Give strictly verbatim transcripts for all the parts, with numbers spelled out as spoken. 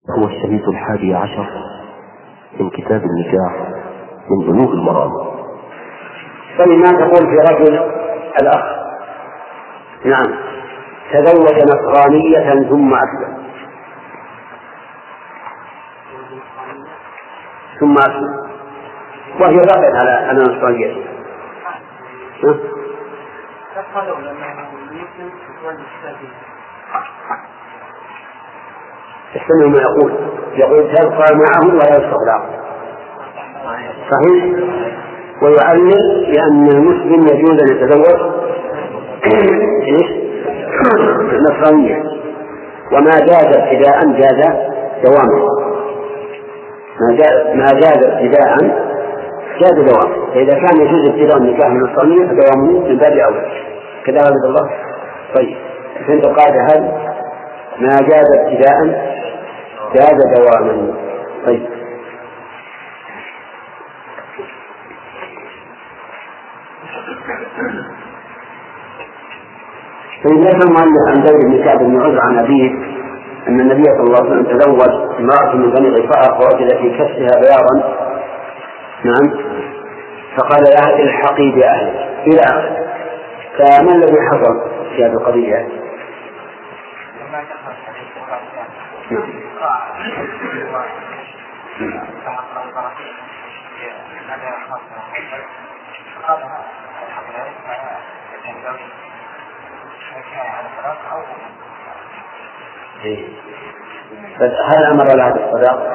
هو الشريط الحادي عشر من كتاب النكاح من بلوغ المرام. فلما تقول في رجل الأخ نعم تزوج نصرانية ثم أسلم ثم أسلم وهي بقيت على على نصرانيته استمعوا ما يقول يقول تبقى معه ولا يستغرق صحيح، ويعلل لأن المسلم يجوز أن يتزوج نصرانية وما جاز ابتداء جاز دوامه، ما جاز ابتداء جاز دوامه، فإذا كان يجوز ابتداء النكاح من النصرانية فدوامه من باب أولى كذا عبد الله. طيب فهمت القاعدة هذه؟ ما جاز ابتداء جاز دواما. طيب فإن ذكر المؤلف عن زيد بن كعب بن عزرة عن أبيه أن النبي صلى الله عليه وسلم تزوج امرأة من بني غفار فوجد في كفها بياضا نعم فقال لها الحقي بأهلك إلى آخره. فما الذي حصل في هذه القضية؟ هل أمر لها بالصداق؟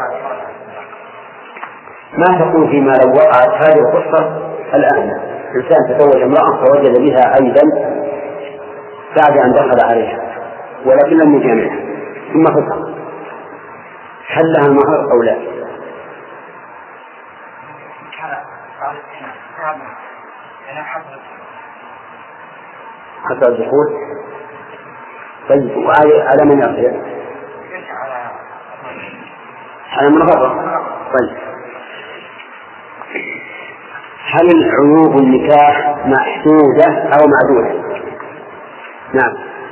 ما تقول فيما لو وقعت هذه القصة الآن إنسان تزوج امرأة فوجد بها عيبا بعد أن دخل عليها ولكن لم يجامعها ثم فسق، هل لها المهر أو لا؟ حتى الدخول. طيب وعلى من يرجع؟ على من غضب. طيب هل عيوب النكاح محدودة أو معدودة؟ نعم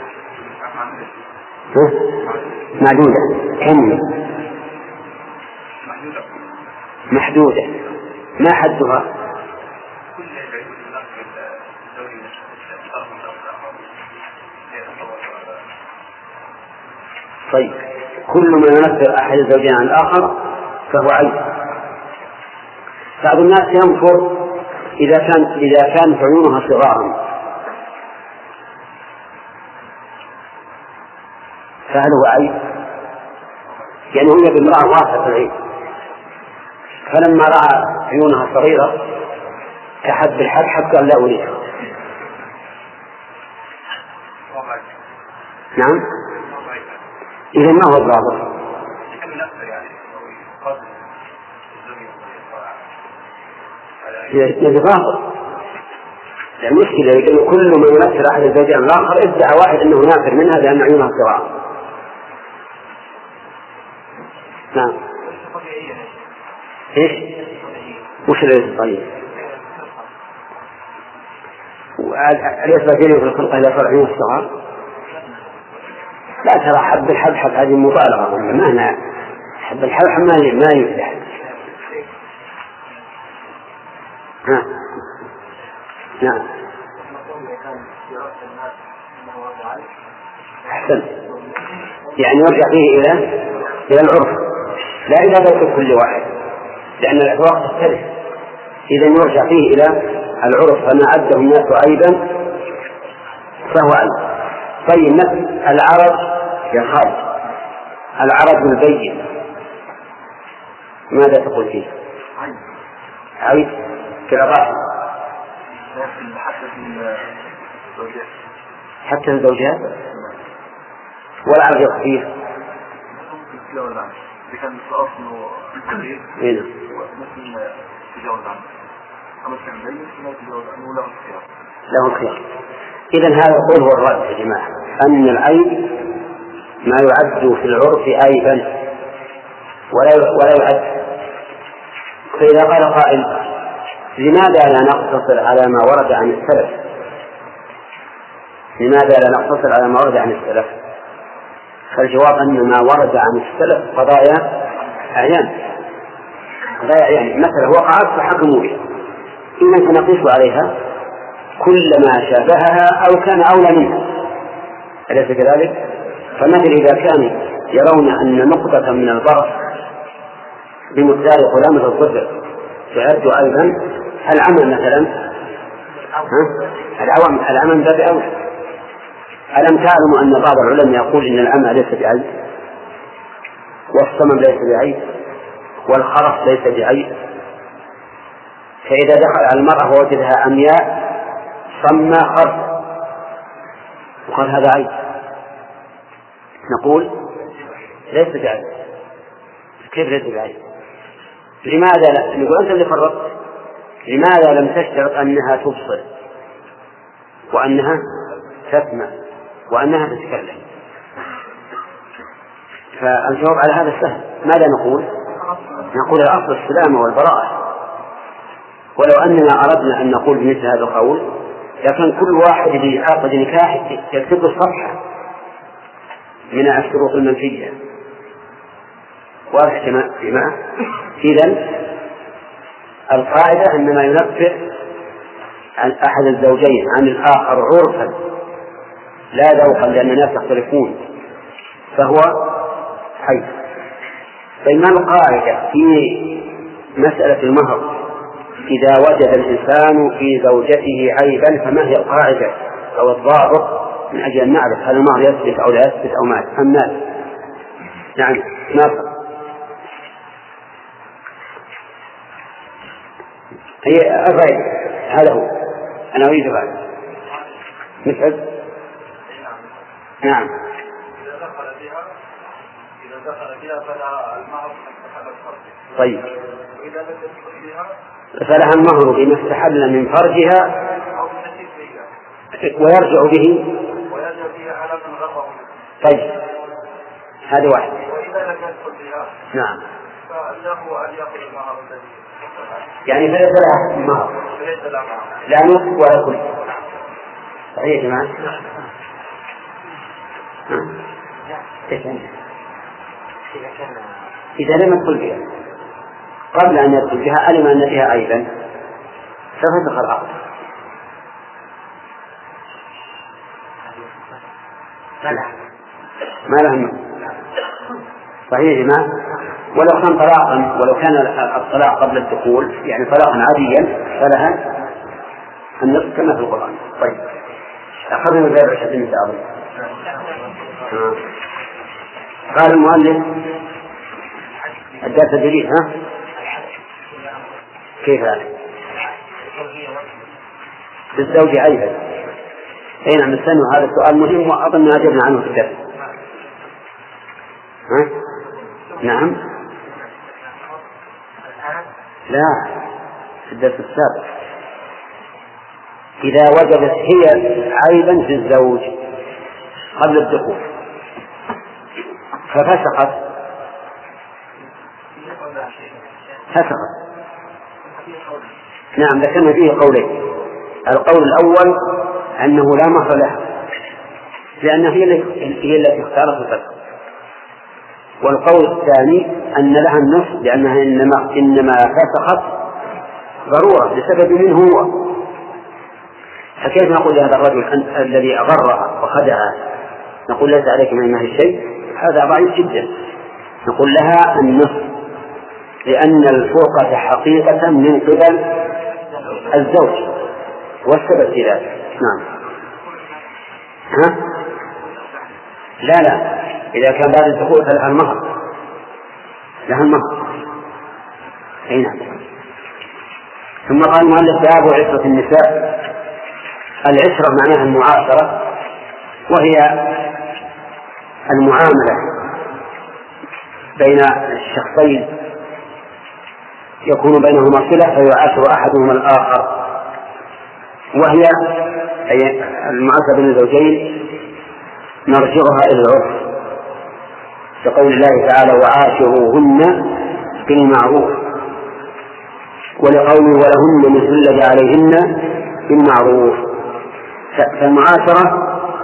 معدودة. كم؟ محدودة. ما حدها؟ طيب كل ما ينفر أحد الزوجين عن الآخر فهو عيب. بعض الناس ينفر إذا كان إذا كانت عيونها صغارا فهل هو عيب؟ يعني هي بامرأة واثقة العيب فلما رأى عيونها صغيرة كحب الحبحب قال لا أريدها. نعم إذا ما هو الضابط؟ يجب ضابط. المشكلة يقول كل من يمثل أحد الزوجين الآخر ادعى واحد أنه نافر منها لأن عيونها صغار. نعم إيش؟ وش ليس طيب؟ أليس بديل في الخلق إذا صار عيون الصغار؟ لا ترى حب الحبحب هذه مبالغة، ما أنا حب الحبحب ما يفلح. ها نعم أحسن، يعني يرجع فيه إلى إلى العرف لا إلى ذوق كل واحد لأن الأذواق تختلف. إذا يرجع فيه إلى العرف فما عده الناس عيبا فهو عيب. طيب مثل العرض يخاف العرض البين ماذا تقول فيه؟ عيب كالعراق حتى الزوجات والعرض يخفيه له خيار. إذن هذا القول هو الرد يا جماعة أن العيب ما يعد في العرف عيبا ولا يعد. فإذا قال قائل لماذا لا نقتصر على ما ورد عن السلف لماذا لا نقتصر على ما ورد عن السلف فالجواب أن ما ورد عن السلف قضايا أعيان قضايا أعيان مثلا وقعت فحكموا بها إذا سنقيس عليها كل ما شابهها أو كان أولى منها أليس كذلك؟ فمثل إذا كانوا يرون أن نقطة من البرص بمقدار قلامة الظفر تعد أيضا العمل مثلا العوام العمل باب أولى. ألم تعلموا أن بعض العلماء يقول إن العمى ليس بعيب والصمم ليس بعيب والخرف ليس بعيب، فإذا دخل على المرأة ووجدها أمياء صمى خرف وقال هذا عيب نقول ليس بعيب. كيف ليس بعيب؟ لماذا لا؟ نقول أنت اللي فرطت. لماذا لم تشترط أنها تبصر وأنها تسمع وأنها تتكلم؟ فالجواب على هذا سهل. ماذا نقول؟ نقول الأصل السلامة والبراءة. ولو أننا أردنا أن نقول بمثل هذا القول لكن كل واحد بعقد نكاح يكتب الصفحة من الشروط المنفية. واضح جماعة؟ إذن القاعدة أن ما ينفع عن أحد الزوجين عن الآخر عرفا لا ذوقا لأن الناس يختلفون فهو حي. بينما القاعدة في مسألة المهر إذا وجد الإنسان في زوجته عيبا فما هي القاعدة أو الضابط من أجل أن نعرف هل المهر يثبت أو لا يثبت أو ما أم نعم ما هي الرأي هذا هو. أنا أريد بعد مسعد. نعم إذا دخل بها إذا دخل بها فلا المهر استحل الفرج. طيب وإذا لم يدخل بها فلها المهر بما استحل من فرجها أو بنتيج بها ويرجع به ويرجع بها على من غره. طيب هذا واحد. وإذا لم يدخل بها نعم فله أن يأخذ المهر الذي يعني فليس لها مهر فليس له مهر لا نصف ولا كل. صحيح يا جماعة؟ إذا لم يدخل بها قبل أن يدخل بها علم أن فيها عيبا ففسخ العقد. لا ما لهم. صحيح يا جماعة؟ ولو كان طلاقا ولو كان الطلاق قبل الدخول يعني طلاقا عاديا فلها النصف كما في القرآن. طيب أخذنا البيع عشرين إن شاء الله. قال المؤلف الدرس الجديد ها كيف هذا؟ بالزوج عيبا. أي نعم استنوا هذا السؤال مهم وأظن أجبنا عنه في الدرس. ها؟ نعم لا في الدرس السابق إذا وجدت هي عيبا في الزوج قبل الدخول ففسقت فسقت. نعم ذكرنا فيه قولين. القول الأول أنه لا مهر لها لأنها هي التي اختارت الفسق. والقول الثاني أن لها النصف لأنها إنما, إنما فسقت ضرورة لسبب منه هو. فكيف نقول لهذا الرجل الذي أغرها وخدعها نقول ليس عليك من المهر شيء؟ هذا ضعيف جدا. نقول لها النصف لأن الفرقة حقيقة من قبل الزوج والسبب في ذلك. نعم ها؟ لا لا إذا كان بعد الدخول فلها المهر لها المهر. أي نعم. ثم قال المؤلف باب عشرة النساء. العشرة معناها المعاشرة وهي المعاملة بين الشخصين يكون بينهما صلة فيعاشر أحدهما الآخر وهي أي المعاشرة بين الزوجين نرجعها إلى العرف كقول الله تعالى وعاشروهن بالمعروف ولقوله ولهن مثل الذي عليهن بالمعروف. فالمعاشرة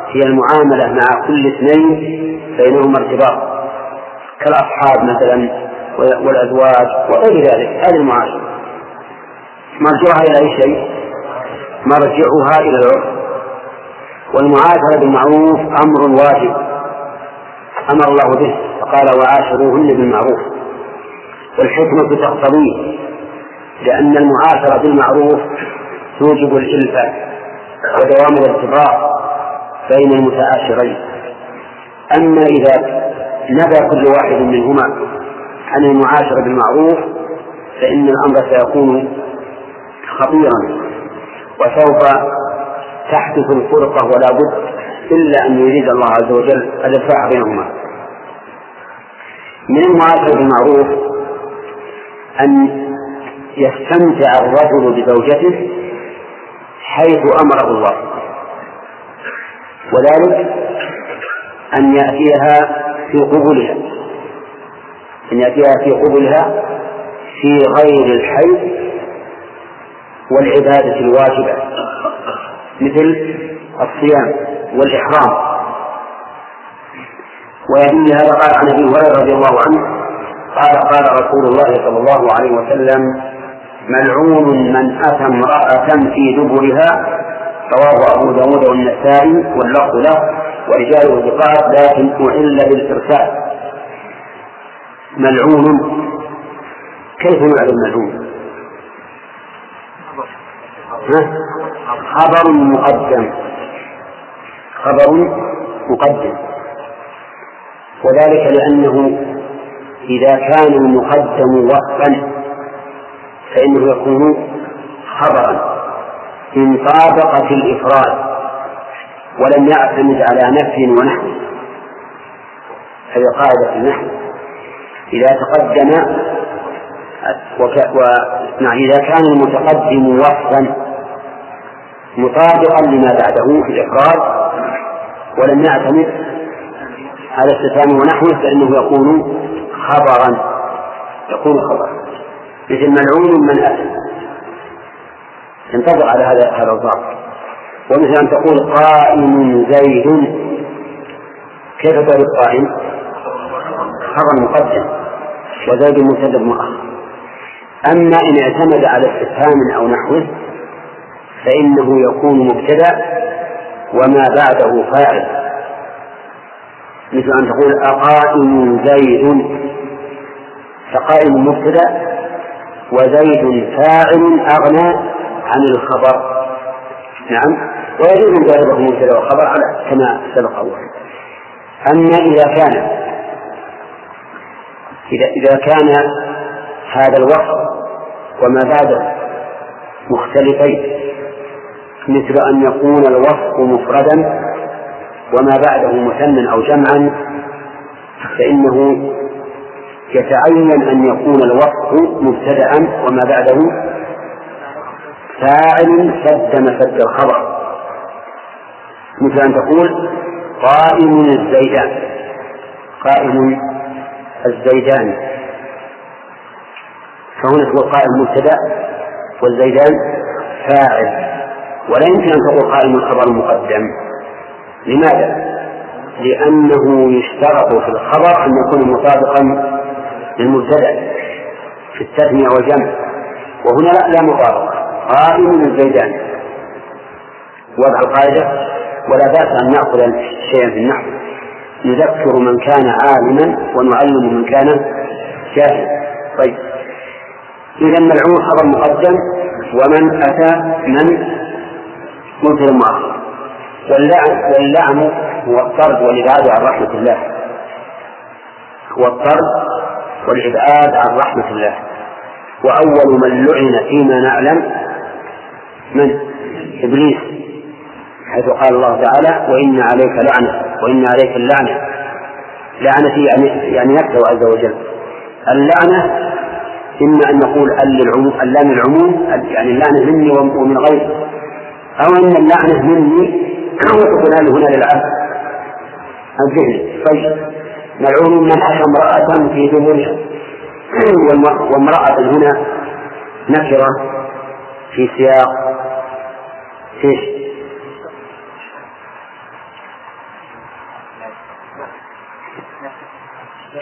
هي المعاملة مع كل اثنين بينهما ارتباط كالأصحاب مثلا والأزواج وغير ذلك. هذه المعاشرة مرجعها إلى أي شيء؟ مرجعها إلى العرف. والمعاشرة بالمعروف أمر واجب أمر الله به فقال وعاشروهن بالمعروف، والحكمة تقتضيه لأن المعاشرة بالمعروف توجب الإلفة ودوام الارتباط بين المتعاشرين. أما إذا نبى كل واحد منهما عن المعاشرة بالمعروف فإن الأمر سيكون خطيرا وسوف تحدث الفرقة ولا بد إلا أن يريد الله عز وجل الإصلاح بينهما. من المعاشرة بالمعروف أن يستمتع الرجل بزوجته حيث أمره الله، وذلك أن يأتيها في قبولها أن يأتيها في قبولها في غير الحيض والعبادة الواجبة مثل الصيام والإحرام. ويدل هذا قال عن أبي هريرة رضي الله عنه قال قال رسول الله صلى الله عليه وسلم ملعون من أتى امرأة في دبرها، رواه أبو داود والنسائي واللفظ له ورجاله ثقات لكن أعل بالإرسال. ملعون كيف يعلم ملعون؟ خبر مقدم خبر مقدم وذلك لأنه إذا كان المقدم وصفا فإنه يكون خبرا إن طابق في الإفراد ولم يعتمد على نفي ونحو. هذه قاعدة النحو إذا تقدم وك... و... نعم إذا كان المتقدم وصفا مطابقا لما بعده في الإفراد ولم يعتمد على استفهام ونحوه فإنه يكون خبرا يكون خبرا مثل ملعون من أتى ينطبق على هذا هذا الضابط. ومثل أن تقول قائم زيد، كيف تقول قائم؟ خبر مقدم وزيد مبتدأ مؤخر. أما إن اعتمد على استفهام أو نحوه فإنه يكون مبتدأ وما بعده فاعل، مثل أن تقول أقائم زيد، فقائم مبتدأ وزيد فاعل أغنى عن الخبر. نعم، ويجوز أن جانبه مبتدأ وخبر على كما سبق أولا. أما إذا كان إذا إذا كان هذا الوصف وما بعده مختلفين، مثل أن يكون الوصف مفردا وما بعده مثنى أو جمعا، فإنه يتعين أن يكون الوصف مبتدأ وما بعده فاعل سد مسد الخبر، مثل أن تقول قائم الزيدان، قائم الزيدان، فهنا تقول قائم مبتدأ والزيدان فاعل، ولا يمكن أن تقول قائم الخبر مقدم. لماذا؟ لأنه يشترط في الخبر أن يكون مطابقا للمبتدأ في التثنية والجمع، وهنا لا, لا مطابقة. قائم الزيدان وضع القاعدة ولا بأس أن نأخذ شيئا في النحو، نذكر من كان عالما ونعلم من كان جاهلا. طيب، إذا ملعون خبر مقدم ومن أتى من مبتدأ مؤخر. واللعن, واللعن هو الطرد والإبعاد عن رحمة الله، هو الطرد والإبعاد عن رحمة الله. وأول من لعن فيما نعلم من إبليس، حيث قال الله تعالى وإن عليك لعنة وإن عليك اللعنة. لعنة يعني يعني نفسه عز وجل. اللعنة إما أن نقول اللام العموم يعني اللعنة مني ومن غيري، أو أن اللعنة مني وتكون هنا للعبد الذهن. طيب، ملعون من أتى امرأة في دبرها، وامرأة هنا نكرة في سياق ايش؟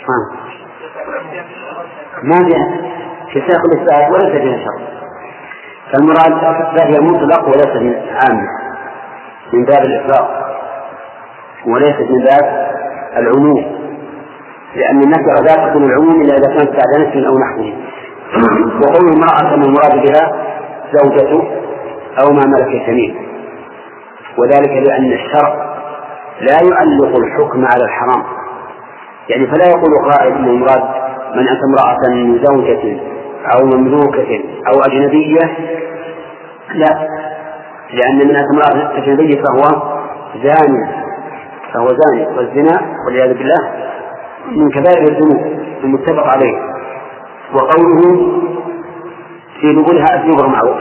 ما فيها في سياق الإثبات وليس فيها شرط، فالمراد فهي مطلق وليس من عام من باب الإطلاق وليست من باب العموم، لأن النكرة لا تكون العموم إلا إذا كانت بعد نفس أو نحوه. وقول المرأة من المراد بها زوجته أو ما ملك يمينه، وذلك لأن الشرع لا يعلق الحكم على الحرام، يعني فلا يقول قائل إن المراد من أتى امرأة من زوجة أو مملوكة أو أجنبية، لا، لأن من أتى امرأة أجنبية فهو زاني فهو زاني والزنا والعياذ بالله من كبائر الذنوب المتفق عليه. وقوله في دبرها أسلوب معروف،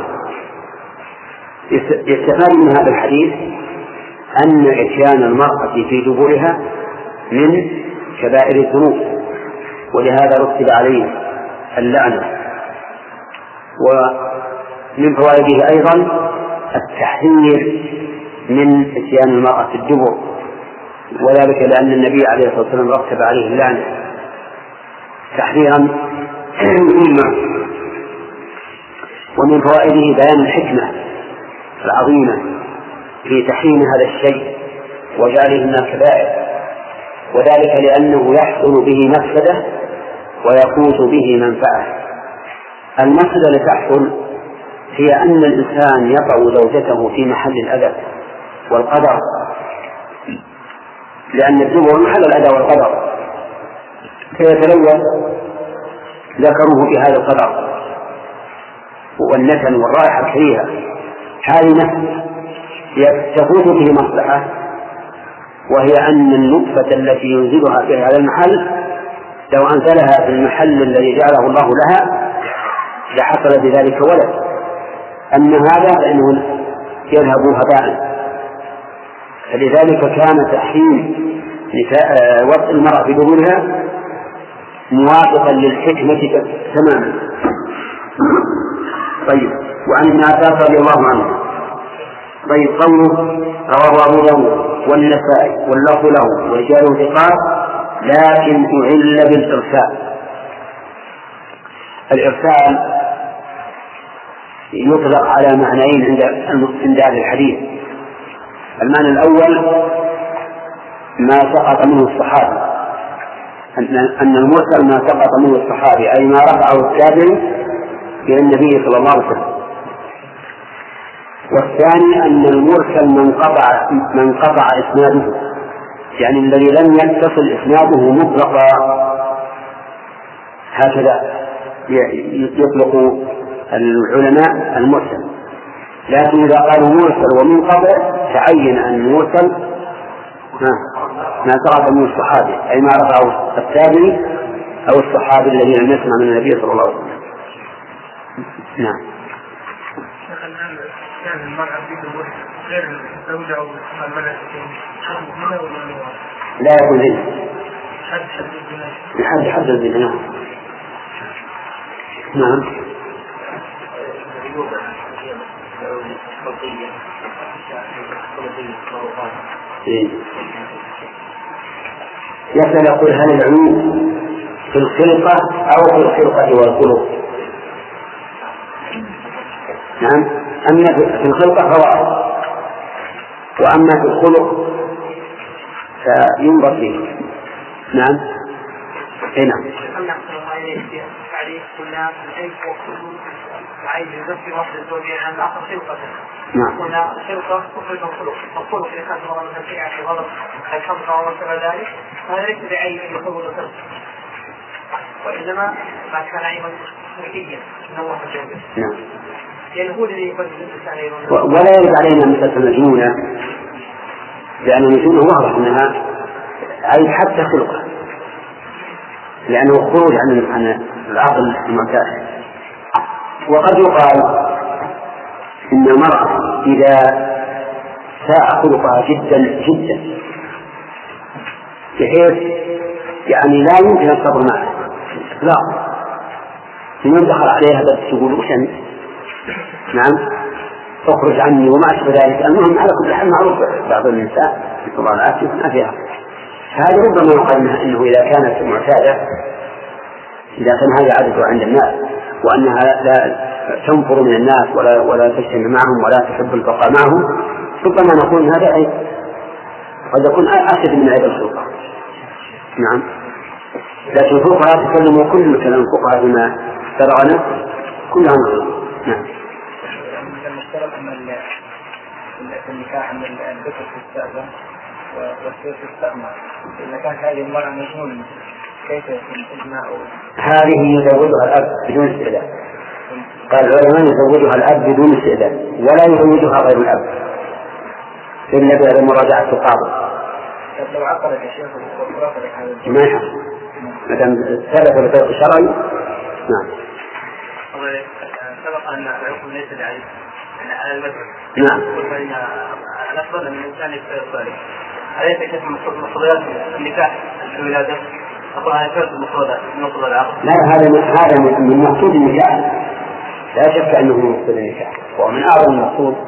يستفاد من هذا الحديث أن إتيان المرأة في دبرها من كبائر الذنوب، ولهذا رتب عليه اللعنة. ومن فوائده أيضا التحذير من إتيان المرأة في الدبر، وذلك لأن النبي عليه الصلاة والسلام رتب عليه اللعنة تحذيرا مما. ومن فوائده بيان الحكمة العظيمة في تحريم هذا الشيء وجعله من الكبائر، وذلك لأنه يحصل به مفسدة ويفوت به منفعة. المفسدة التي تحصل هي أن الإنسان يضع زوجته في محل الأذى والقدر، لأن الدبر محل الأذى والقدر، فيتلوث ذكره بهذا القدر والنتن والرائحة الكريهة، هذه نفس تفوت به مصلحة، وهي أن النطفة التي ينزلها في هذا المحل لو أنزلها في المحل الذي جعله الله لها لحصل بذلك ولد، أما هذا فإنه يذهب هباء. فلذلك كان تحريم وضع المرأة في دبرها موافقا للحكمة تماما. طيب، وعن ابن عباس رضي الله عنه. طيب، قوله رواه أبو داود والنسائي واللفظ له ورجاله ثقات لكن أعل بالإرسال. الإرسال يطلق على معنيين عند أهل الحديث. المعنى الأول ما سقط منه الصحابي، أن المرسل ما سقط منه الصحابي أي ما رفعه التابعي إلى النبي صلى الله عليه وسلم. والثاني أن المرسل من قطع من قطع إسناده، يعني الذي لم يتصل إسناده مطلقا، هكذا يطلق العلماء المرسل. لكن إذا قالوا مرسل ومنقطع تعين أن المرسل ما سقط من الصحابي أي ما رفعه التابعي أو الصحابي الذي لم يسمع من النبي صلى الله عليه وسلم. نعم. كان المرأة في دبر غير الزوجة أو المرأة هنا ولا لا يكون هنا حد حد الزنا لحد حد الزنا. نعم. يسأل يقول هل العلوم في الخلقة أو في الخلقة والخلق؟ نعم، أما في الخلقة فهو، وأما في الخلق فينظر فيه. نعم. هنا عايز يذكر واحد الزوجين عن الآخر خلقة. نعم. هنا خلقة تخرج من خلق، الخلق اللي كانت مرة مثلا فيها في غلط الحمقى وما شابه ذلك، هذا ليس بعين يخرج الخلق، وإنما ما كان عيبا خلقيا من الله جل. نعم. يعني هو الذي يقدم الإنسان أيضا. ولا يرد علينا مثل المجنونة، لأن المجنونة واضح أنها عيب حتى خلقه، لأنه خروج عن عن العقل المعتاد. وقد يقال إن المرأة إذا ساء خلقها جدا جدا بحيث يعني لا يمكن الصبر معها لا من دخل عليها بس تقول وش أنت؟ نعم، اخرج عني وما أشبه ذلك. المهم على كل حال معروف بعض النساء في الله العافية ما فيها هذا ربما يقال إنه إذا كانت معتادة، إذا كان هذا عادة عند الناس وأنها لا تنفر من الناس ولا ولا تجتمع معهم ولا تحب البقاء معهم، ربما نقول هذا عيب، قد يكون أشد من عيب الخلقة. نعم، لكن الفقهاء تكلموا كل كلام الفقهاء بما شرعنا كلها نقول. نعم. المشترك أن النكاح أن الذكر تستأذن والسير تستأمر، إذا كانت هذه المرأة مجنونة كيف يكون إجماع؟ هذه يزوجها الأب بدون استئذان. قال العلماء يزوجها الأب بدون استئذان ولا يزوجها غير الأب إلا بعد مراجعة القاضي. لو عقلك يا شيخ ورافضك هذا ما يحصل ما دام ثبت بطريق شرعي. نعم. سبق أن العقل ليس بعيب على المذهب. نعم. فإن الأفضل أن الإنسان يكفر الصالح. أليس كيف مقتضيات النكاح الولادة؟ أقول أنا كفرت المقتضى المقتضى العقل. لا، هذا هذا من مقصود النكاح، لا شك أنه من مقصود النكاح ومن أعظم المقصود.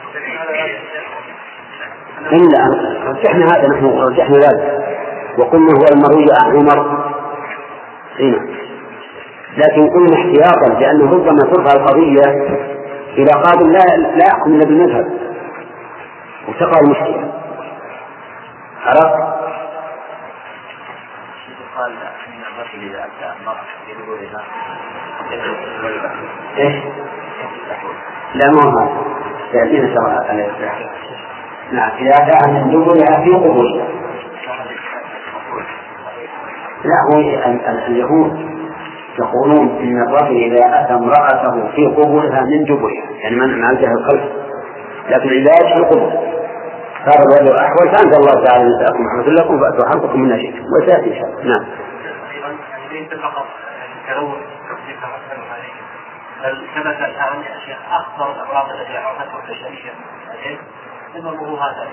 إلا أن رجحنا هذا، نحن رجحنا ذلك وقلنا هو المروي عن عمر هنا، لكن قلنا احتياطا لأنه ربما ترفع القضية إلى قاض لا لا يحكم إلا بالمذهب وتقع المشكلة. عرفت؟ قال إن الرجل إذا أتى المرأة بقبولها إيش؟ لا ما هو هذا يأتينا شرعا على الإصلاح. نعم، إذا أتى من قبولها في قبولها. لا، هو اليهود يقولون إن الرجل إذا أتى امرأته في قبولها من جبلها، يعني من عندها القلب، لكن العلاج في القبول. صار الرجل أحوال فأنزل الله تعالى نساءكم رحمة لكم فأتوا حرقكم من نجيكم وساتي إن شاء الله. نعم. فقط كرور هل ثبت الآن يا شيخ أخطر الأمراض التي عرفتها البشرية سببه هذا؟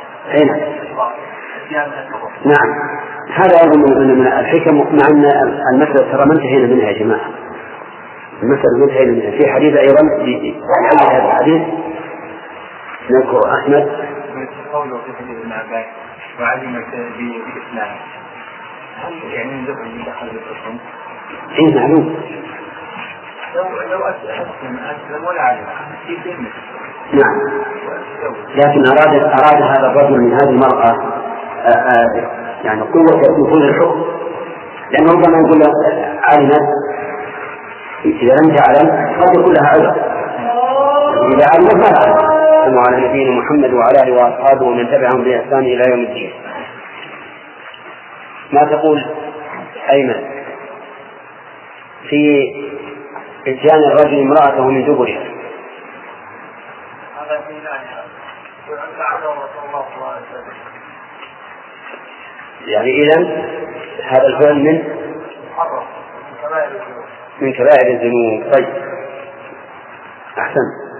نعم، هذا أيضا من الحكم، مع أن المسألة ترى ما انتهينا منها يا جماعة. المسألة ما انتهينا منها. في حديث أيضا في هذا الحديث نذكر أحمد قوله في حديث ابن عباس وعلمت بالإسلام، يعني نذكر من دخل بالإسلام. إيه معلوم. لو أسلم أسلم ولا علم في كلمة. نعم، لكن أراد أراد هذا الرجل من هذه المرأة يعني قوة نفوذ الحكم، لأنه ربما يقول علمت، إذا لم تعلم قد يكون لها عذر، إذا علمت ما تعلم. وعلى نبينا محمد وعلى آله وأصحابه ومن تبعهم بإحسان إلى يوم الدين. ما تقول أيمن في إتيان الرجل امرأته من دبرها؟ هذا في يعني إذن هذا الفعل من من كبائر الذنوب. طيب، أحسن.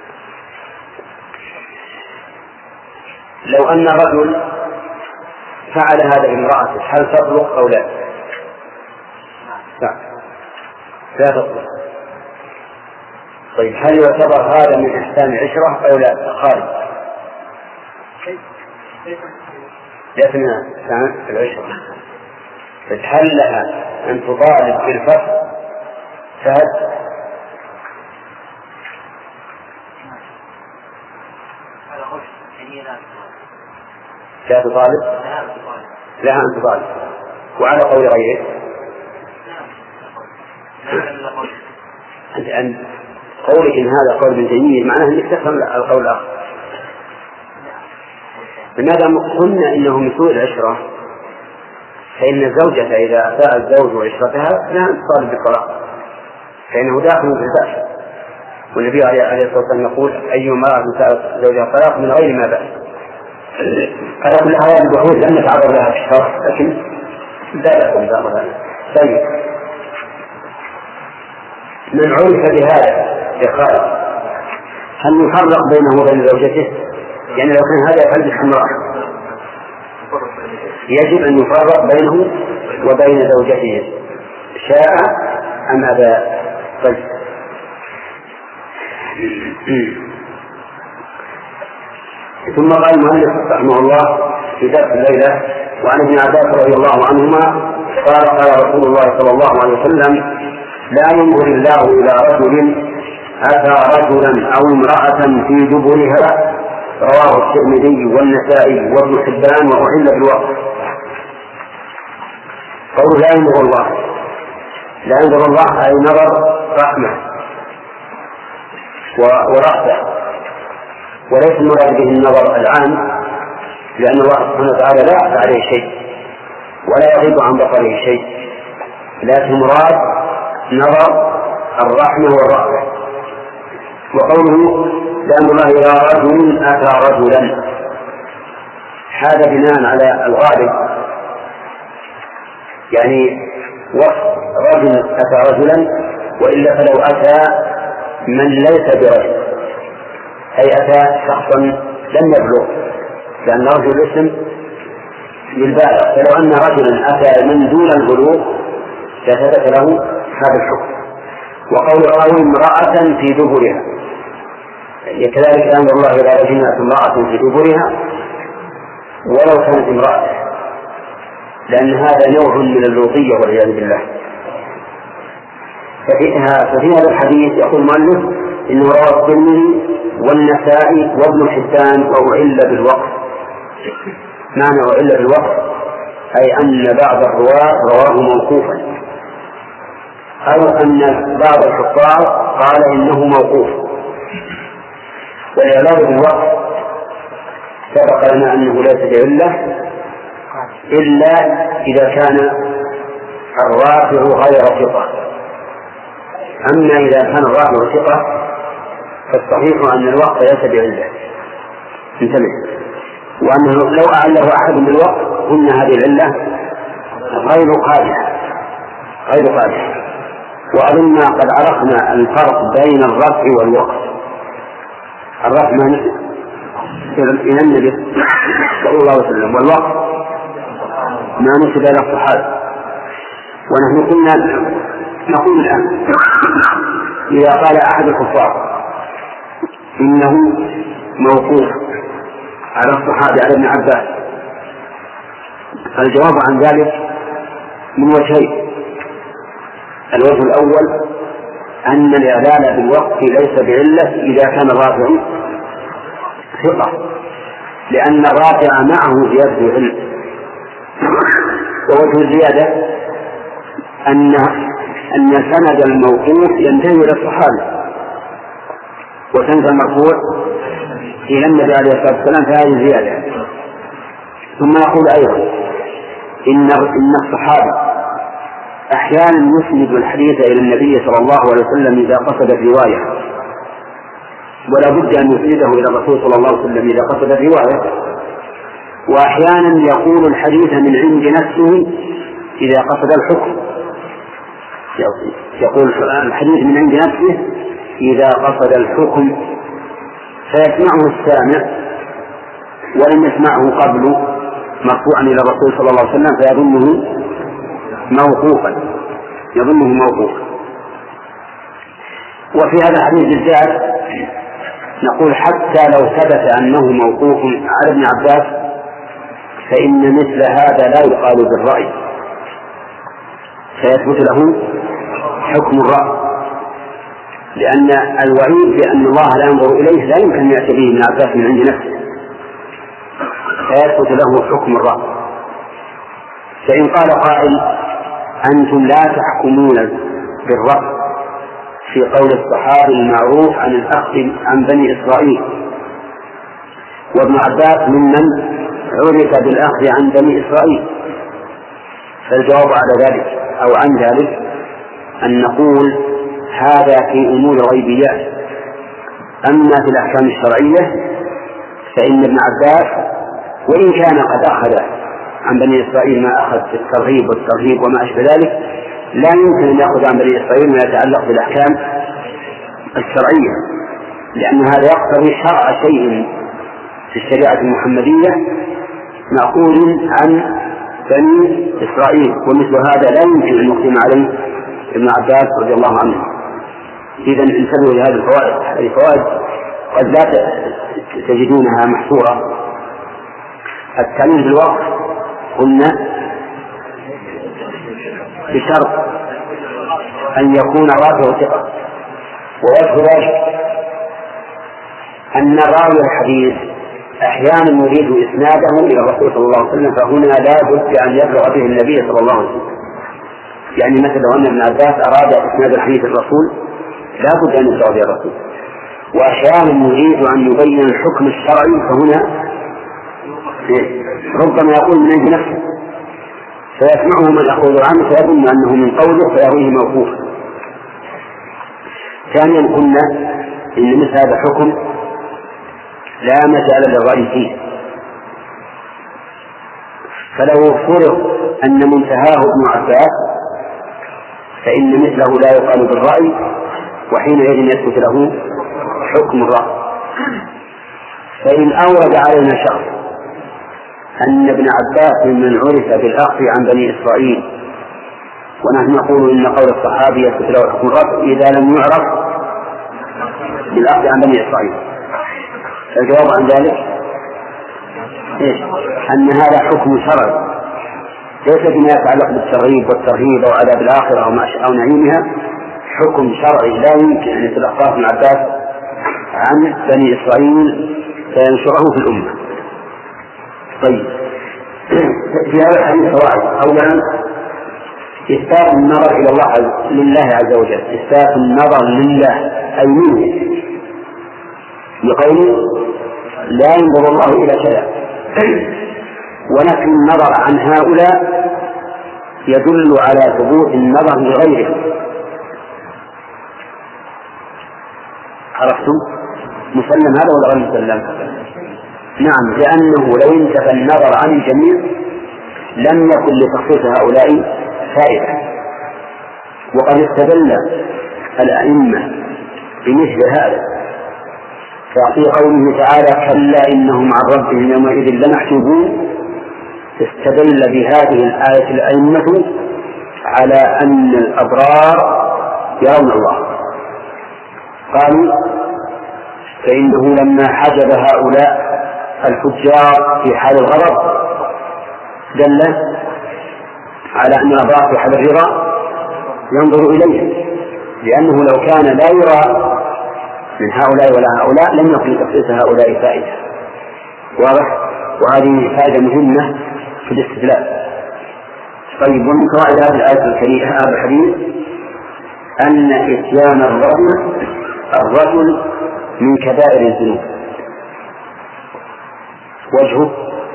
لو أن رجل فعل هذا بامرأته هل تطلق أو لا؟ لا، لا تطلق. طيب، هل يعتبر هذا من أحكام العشرة أو لا؟ خارج ليس من أحكام العشرة. هل لها أن تطالب بالفسخ؟ فهد لا تطالب، لها أن تطالب. وعلى قول غيره أن قولك إن هذا قول ابن تيمية معناه أنك تفهم القول الآخر. لماذا قلنا إنه من سوء العشرة؟ فإن الزوجة إذا أساء الزوج وعشرتها لا تطالب بالطلاق، فإنه داخل في البأس. والنبي عليه الصلاة والسلام يقول أي امرأة سألت زوجها الطلاق من غير ما بأس. على كل حال البحوث لم نتعرض لها في الشرع، لكن لا يكون ذلك. طيب، من عرف بهذا يقال هل يفرق بينه وبين زوجته؟ يعني لو كان هذا يفعل بالحمراء يجب أن يفرق بينه وبين زوجته شاء أم أبى. طيب، ثم قال المؤلف رحمه الله في درس الليلة وعن ابن عباس رضي الله عنهما قال قال رسول الله صلى الله عليه وسلم: لا ينظر الله إلى رجل أتى رجلا أو امرأة في دبرها، رواه الترمذي والنسائي وابن حبان وأحل بالوقت. قول لا ينظر الله، لا ينظر الله أي نظر رحمة ورحمة، وليس المراد به النظر العام، لأن الله سبحانه وتعالى لا يخفى عليه شيء ولا يغيب عن بصره شيء، لكن مراد نظر الرحمة والرحمة. وقوله لأن الله إلى رجل أتى رجلا، هذا بناء على الغالب، يعني وصف رجل أتى رجلا، وإلا فلو أتى من ليس برجل أي أتى شخصا لم يبلغ، لأن رجل اسم للبالغ، فلو أن رجلا أتى من دون البلوغ لثبت له هذا الحكم. وقول أو امرأة في دبرها، كذلك أمر الله إلى رجل أتى امرأة في دبرها ولو كانت امرأة، لأن هذا نوع من اللوطية والعياذ بالله. ففي هذا الحديث يقول المؤلف إنه رواه الترمذي والنسائي وابن حبان وأعل بالوقت. معنى أعل بالوقت أي أن بعض الرواة رواه موقوفا، أو أن بعض الحفاظ قال إنه موقوف. والإعلان بالوقت سبق لنا أنه ليس بعلة إلا إذا كان الرافع غير ثقة. أما إذا كان الرافع ثقة فالصحيح أن الوقت ليس بعلة، انتبه، وأنه لو أعله أحد بالوقت قلنا هذه العلة غير قادحة غير قادحة. وأظن قد عرفنا الفرق بين الرفع والوقت. الرفع ما إلى النبي صلى الله عليه وسلم، والوقت ما نسب إلى الصحابة. ونحن قلنا نقول الآن إذا قال أحد الكفار إنه موقوف على الصحابة على ابن عباس، الجواب عن ذلك من وجهين. الوجه الأول أن الإعلان بالوقت ليس بعلة إذا كان الرافع ثقة، لأن الرافع معه زيادة علم. ووجه الزيادة أن أن سند الموقوف ينتهي إلى الصحابة وسند المرفوع إلى النبي عليه الصلاة والسلام، فهذه زيادة. ثم يقول أيضا إن إن الصحابة أحيانا يسند الحديث إلى النبي صلى الله عليه وسلم إذا قصد الرواية، ولا بد أن يسنده إلى الرسول صلى الله عليه وسلم إذا قصد الرواية. وأحيانا يقول الحديث من عند نفسه إذا قصد الحكم، يقول الحديث من عند نفسه إذا قصد الحكم، فيسمعه السامع ولم يسمعه قبل مرفوعا إلى الرسول صلى الله عليه وسلم فيظنه موقوفا يظنه موقوفا. وفي هذا الحديث بالذات نقول حتى لو ثبت أنه موقوف على ابن عباس فإن مثل هذا لا يقال بالرأي، فيثبت له حكم الرأي، لأن الوعيد بأن الله لا ينظر إليه لا يمكن أن يأتي به ابن عباس من عند نفسه، فيثبت له حكم الرأي. فإن قال قائل أنتم لا تحكمون بالرأي في قول الصحابي المعروف عن الأخذ عن بني إسرائيل، وابن عباس ممن عرف بالأخذ عن بني إسرائيل، فالجواب على ذلك أو عن ذلك أن نقول هذا في أمور غيبيات. أما في الأحكام الشرعية فإن ابن عباس وإن كان قد أخذ عن بني إسرائيل ما أخذ في الترغيب والترهيب وما أشبه ذلك، لا يمكن أن يأخذ عن بني إسرائيل ما يتعلق بالأحكام الشرعية، لأن هذا يقتضي شرع شيء في الشريعة المحمدية مأخوذ عن بني إسرائيل، ومثل هذا لا يمكن أن يقدم عليه ابن عباس رضي الله عنه. إذا انتبهوا لهذه الفوائد، هذه الفوائد قد لا تجدونها محصورة. التعليل بالوقت قلنا بشرط أن يكون الراوي ثقة. ووجه ذلك أن راوي الحديث أحيانا يريد إسناده إلى الرسول صلى الله عليه وسلم، فهنا لا بد أن يبلغ به النبي صلى الله عليه وسلم. يعني مثلا لو أن ابن عباس أراد إسناد الحديث الرسول لا بد أن يبلغ به الرسول. وأحيانا يريد أن يبين الحكم الشرعي، فهنا ربما يقول من عند نفسه فيسمعه من يقول عنه فيظن أنه من قوله فيرويه موقوفا. ثانيا قلنا إن مثل هذا حكم لا مجال للرأي فيه، فلو فرض أن منتهاه ابن عباس فإن مثله لا يقال بالرأي، وحينئذ يثبت له حكم الرأي. فإن أورد علينا شخص أن ابن عباس من عرف بالأخذ عن بني إسرائيل، ونحن نقول إن قول الصحابي يثبت له حكم الرأي إذا لم يعرف بالأخذ عن بني إسرائيل، الجواب عن ذلك إيش؟ أن هذا حكم شرعي ليس بما يتعلق بالترغيب والترهيب أو عذاب الآخرة أو نعيمها، حكم شرعي لا يمكن أن يتلقاه ابن عباس عن بني إسرائيل فينشره في الأمة. طيب، في هذا الحديث فوائد. أولا إثبات النظر إلى الله لله عز وجل، إثبات النظر لله أي منه، بقوله لا ينظر الله إلى كذا، ونفي النظر عن هؤلاء يدل على ثبوت النظر لغيره. عرفتم؟ مسلم هذا ولا غير مسلم؟ نعم، لأنه لو انتفى النظر عن الجميع لم يكن لتخصيص هؤلاء فائدة. وقد استدل الأئمة بمثل هذا، ففي قوله تعالى كلا إنهم عن ربهم يومئذ لمحجوبون، استدل بهذه الآية الأئمة على أن الأبرار يرون الله. قالوا فإنه لما حجب هؤلاء الفجار في حال الغضب دل على أن الأبرار في حال الرضا ينظر إليهم، لأنه لو كان لا يرى من هؤلاء ولا هؤلاء لم يكن لتخصيص هؤلاء فائدة. واضح؟ وهذه فائدة مهمة في الاستدلال. طيب، ومن فوائد هذه الآية الكريمة هذا الحديث أن إتيان الرجل الرجل من كبائر الذنوب. وجهه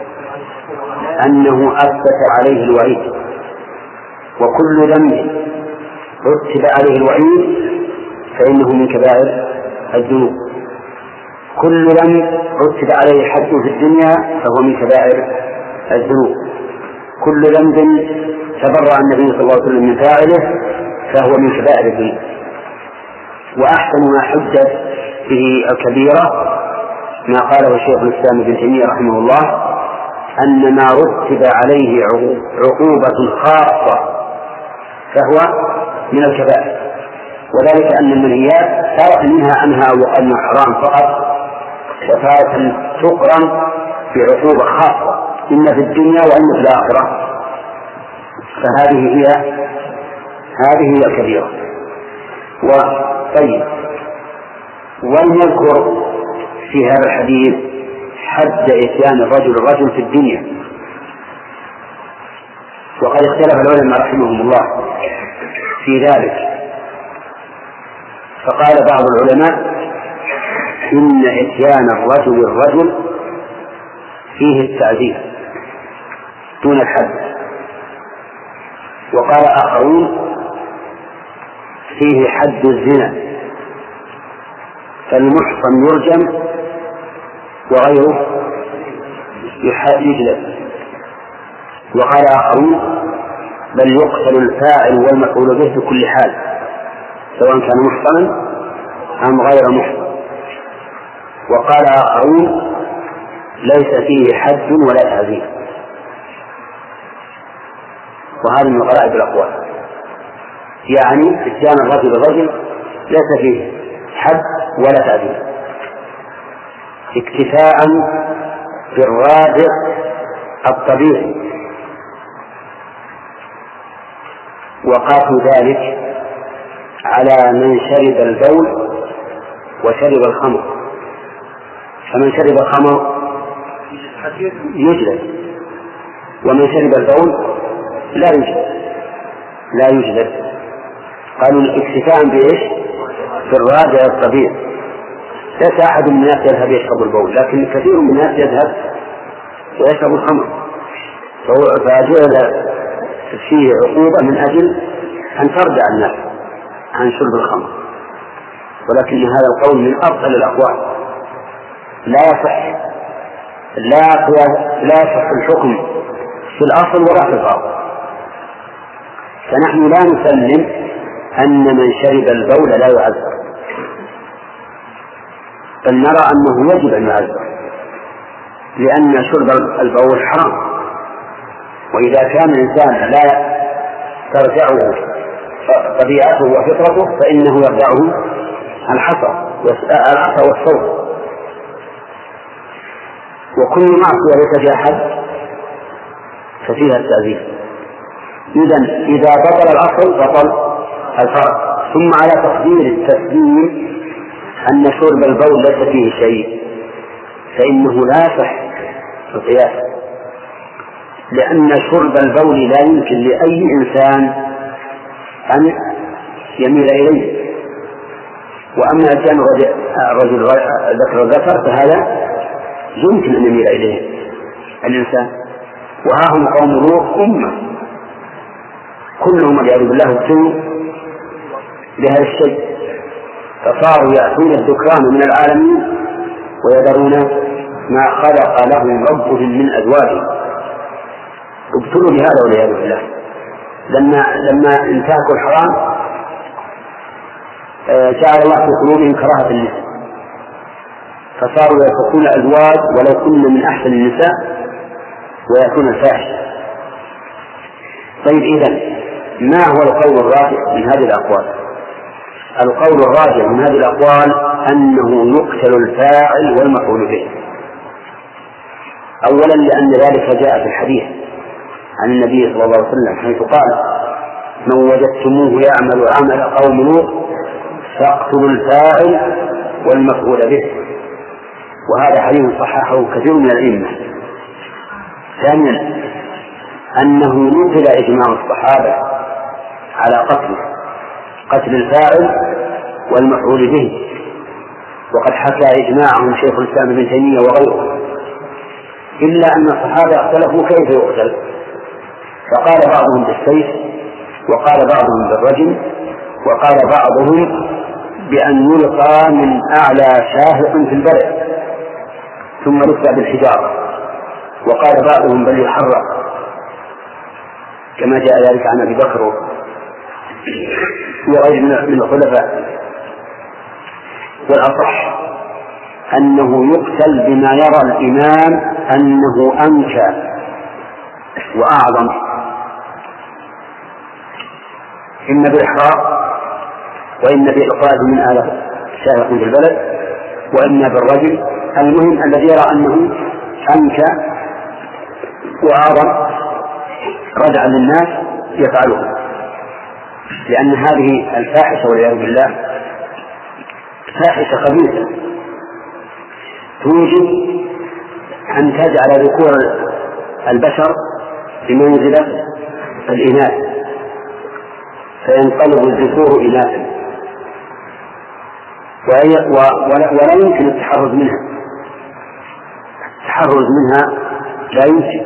أنه أثبت عليه الوعيد، وكل ذنب رتب عليه الوعيد فإنه من كبائر الذنوب. كل ذنب رتب عليه حد في الدنيا فهو من كبائر الذنوب. كل ذنب تبرأ النبي صلى الله عليه وسلم من فاعله فهو من كبائر الذنوب. وأحسن ما حجت به الكبيرة ما قاله شيخ الإسلام ابن تيمية رحمه الله، أن ما رتب عليه عقوبة خاصة فهو من الكبائر، وذلك أن المنهيات تارة منها أنها وأن حرام فقط، وتارة تقرن بعقوبة خاصة إما في الدنيا وإما في الآخرة، فهذه هي هذه هي الكبيرة. وطيب، ولنذكر في هذا الحديث حد إتيان الرجل الرجل في الدنيا. وقد اختلف العلماء رحمهم الله في ذلك، فقال بعض العلماء إن إتيان الرجل الرجل فيه التعذيب دون الحد، وقال آخرون فيه حد الزنا فالمحصن يرجم وغيره يجلد. وقال آخرون بل يقتل الفاعل والمفعول به في كل حال سواء كان محصنا أم غير محصن. وقال آخرون ليس فيه حد ولا تعذيب، وهذا من غرائب الأقوال، يعني إتيان الرجل الرجل ليس فيه حد ولا تعذيب، اكتفاء بالرادع الطبيعي وقاسوا ذلك على من شرب البول وشرب الخمر، فمن شرب الخمر يجلد، ومن شرب البول لا يجلد لا يجلد قالوا اكتفاء بإيش؟ بالراجع الطبيعي. ليس أحد من الناس يذهب يشرب البول، لكن كثير من الناس يذهب ويشرب الخمر، فجعل فيه عقوبة من أجل أن ترجع الناس عن شرب الخمر. ولكن هذا القول من أبطل الأقوال، لا يصح لا لا يصح الحكم في الأصل ولا في الفرع. فنحن لا نسلم أن من شرب البول لا يعذر، بل نرى أنه يجب أن يعذر، لأن شرب البول حرام. وإذا كان الإنسان لا ترجعه طبيعته وفطرته فإنه يرجعه الحصى العصا والصوت، وكل معصية ليس فيها حد ففيها التأذير. إذن إذا بطل الأصل بطل الفرع. ثم على تقدير التسليم أن شرب البول ليس فيه شيء، فإنه لا يصح القياس، لأن شرب البول لا يمكن لأي إنسان أن يميل إليه. وأما إن كان الرجل ذكر الذكر فهذا يمكن أن يميل إليه الإنسان. وها هم قوم لوط أمة كلهم والعياذ بالله ابتلوا بهذا الشيء، فصاروا يأتون الذكران من العالمين ويذرون ما خلق لهم ربهم من أزواج. ابتلوا بهذا والعياذ بالله. لما لما انتهكوا الحرام جعل الله في قلوبهم كراهة النساء، فصاروا يتركون أزواج ولو كن من أحسن النساء ويأتون الفاحشة. طيب إذن ما هو القول الراجح من هذه الأقوال؟ القول الراجح من هذه الأقوال أنه يقتل الفاعل والمفعول به. أولا لأن ذلك جاء في الحديث عن النبي صلى الله عليه وسلم حيث قال: من وجدتموه يعمل عمل قوم لوط فاقتلوا الفاعل والمفعول به. وهذا حديث صححه كثير من الأئمة. ثانيا أنه نقل إجماع الصحابة على قتل قتل الفاعل والمفعول به، وقد حكى إجماعهم شيخ الإسلام ابن تيمية وغيره، إلا أن الصحابة اختلفوا كيف يقتل، فقال بعضهم بالسيف، وقال بعضهم بالرجم، وقال بعضهم بأن يلقى من أعلى شاهق في البلد ثم يلقى بالحجارة، وقال بعضهم بل يحرق كما جاء ذلك عن أبي بكر وغير من الخلفاء. والأصح أنه يقتل بما يرى الإمام أنه أنكى وأعظم، إما بالإحراق، وإما بإلقاء من آلة شاهق في البلد، وإما بالرجل. المهم الذي يرى أنه أنكى وأعظم ردعا للناس يفعله، لأن هذه الفاحشة والعياذ بالله فاحشة خبيثة توجب أن تجعل ذكور البشر بمنزلة الإناث، فينقلب الذكور إناثا، ولا يمكن التحرز منها. التحرز منها لا يمكن.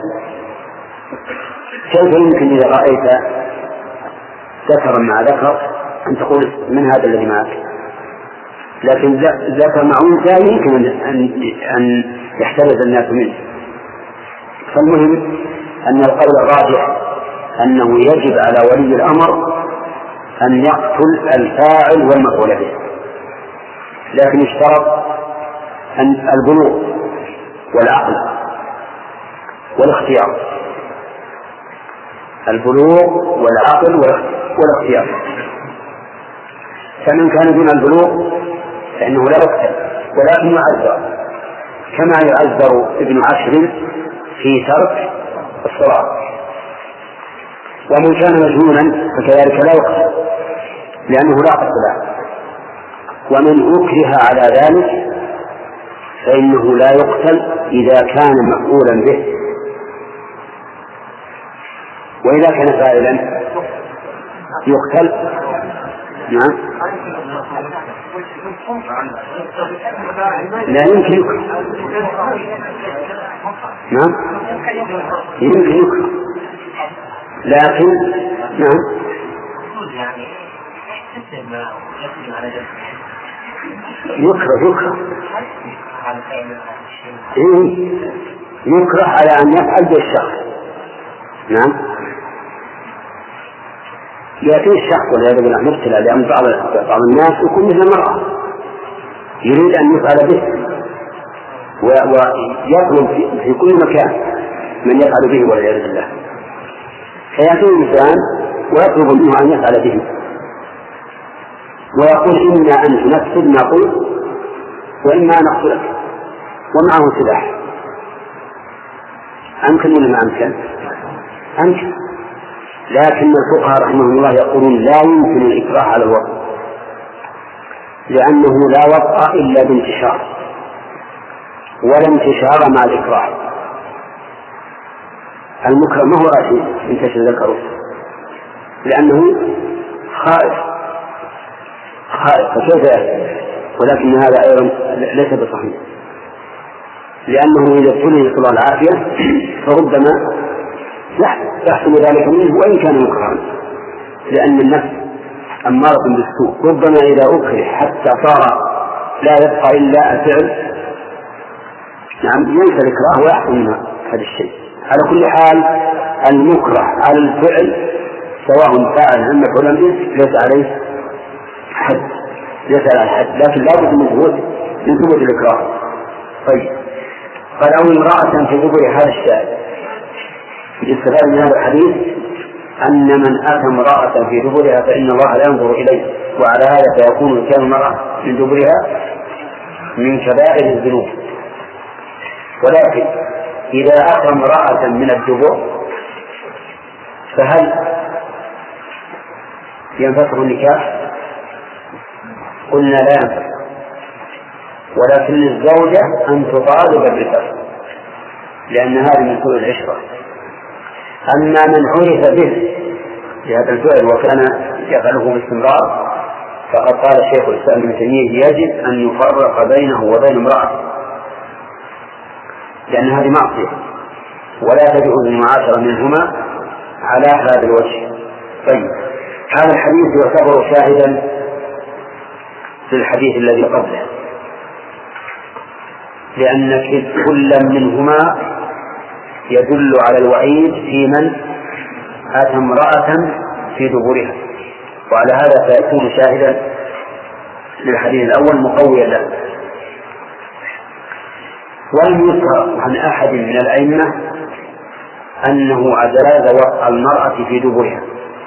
كيف يمكن إذا رأيت ذكرا مع ذكر أن تقول من هذا الذي معك؟ لكن ذكر مع أنثى يمكن أن يحترز الناس منه. فالمهم أن القول الراجح أنه يجب على ولي الأمر أن يقتل الفاعل والمفعول به، لكن يشترط أن البلوغ والعقل والاختيار. البلوغ والعقل والاختيار. فمن كان دون البلوغ فإنه لا يقتل ولكن يعذر، كما يعذر ابن عشر في ترك الصلاة. ومن كان مجنونا فكذلك لا يقتل لأنه لا قتل له. ومن أكره على ذلك فإنه لا يقتل إذا كان مفعولا به، وإذا كان فاعلا يقتل. نعم لا يمكن يكره. نعم يمكن يكره لكن نعم يكره يكره إيه؟ يكره على أن يفعل بالشخص. نعم يأتي الشخص والعياذ بالله مبتلى لأن بعض الناس يكون مثل المرأة يريد أن يفعل به ويطلب في كل مكان من يفعل به والعياذ بالله، فيأتي الإنسان ويطلب منه أن يفعل به ويقول إما أن تنفذ ما قلت وإما أن أقتلك، ومعه سلاح. أمكن ولا ما أمكن؟ أمكن. لكن الفقهاء رحمهم الله يقولون لا يمكن الإكراه على الوطء، لأنه لا وطء إلا بانتشار، ولا انتشار مع الإكراه. المكره ما هو رأسي انتشر ذكره، لأنه خائف خائف فكيف يأتي؟ ولكن هذا أيضا ليس بصحيح، لأنه إذا ابتلي نسأل الله العافية فربما يحصل ذلك منه وإن كان مكرها، لأن النفس أمارة بالسوء، ربما إذا أكره حتى صار لا يبقى إلا الفعل نعم ينسى الإكراه ويحصل منها هذا الشيء. على كل حال المكره على الفعل سواء فعل عن مفعول به ليس عليه حد، ليس على حد، لكن لا بد من ثبوت من ثبوت الإكراه. طيب قال أو امرأة في دبر هذا الشاهد. الاستفادة من هذا الحديث أن من أتى امرأة في دبرها فإن الله لا ينظر إليه، وعلى هذا فيكون كان المرأة من دبرها من كبائر الذنوب. ولكن إذا أتى امرأة من الدبر فهل ينفسخ النكاح؟ قلنا لا ينفسخ، ولكن للزوجة أن تطالب بالفسخ لأن هذه من سوء العشرة. أما من عرف به بهذا الفعل وكان يفعله باستمرار فقد قال شيخ الإسلام ابن تيمية يجب أن يفرق بينه وبين امرأة، لأن هذه معصية ولا تجوز المعاشرة منهما على هذا الوجه. طيب هذا الحديث يعتبر شاهدا في الحديث الذي قبله، لأن كل منهما يدل على الوعيد في من أتى امرأة في دبرها، وعلى هذا فيكون شاهدا للحديث الأول مقويا له. ولم يذكر عن أحد من الأئمة أنه أجاز وطأ المرأة في دبرها،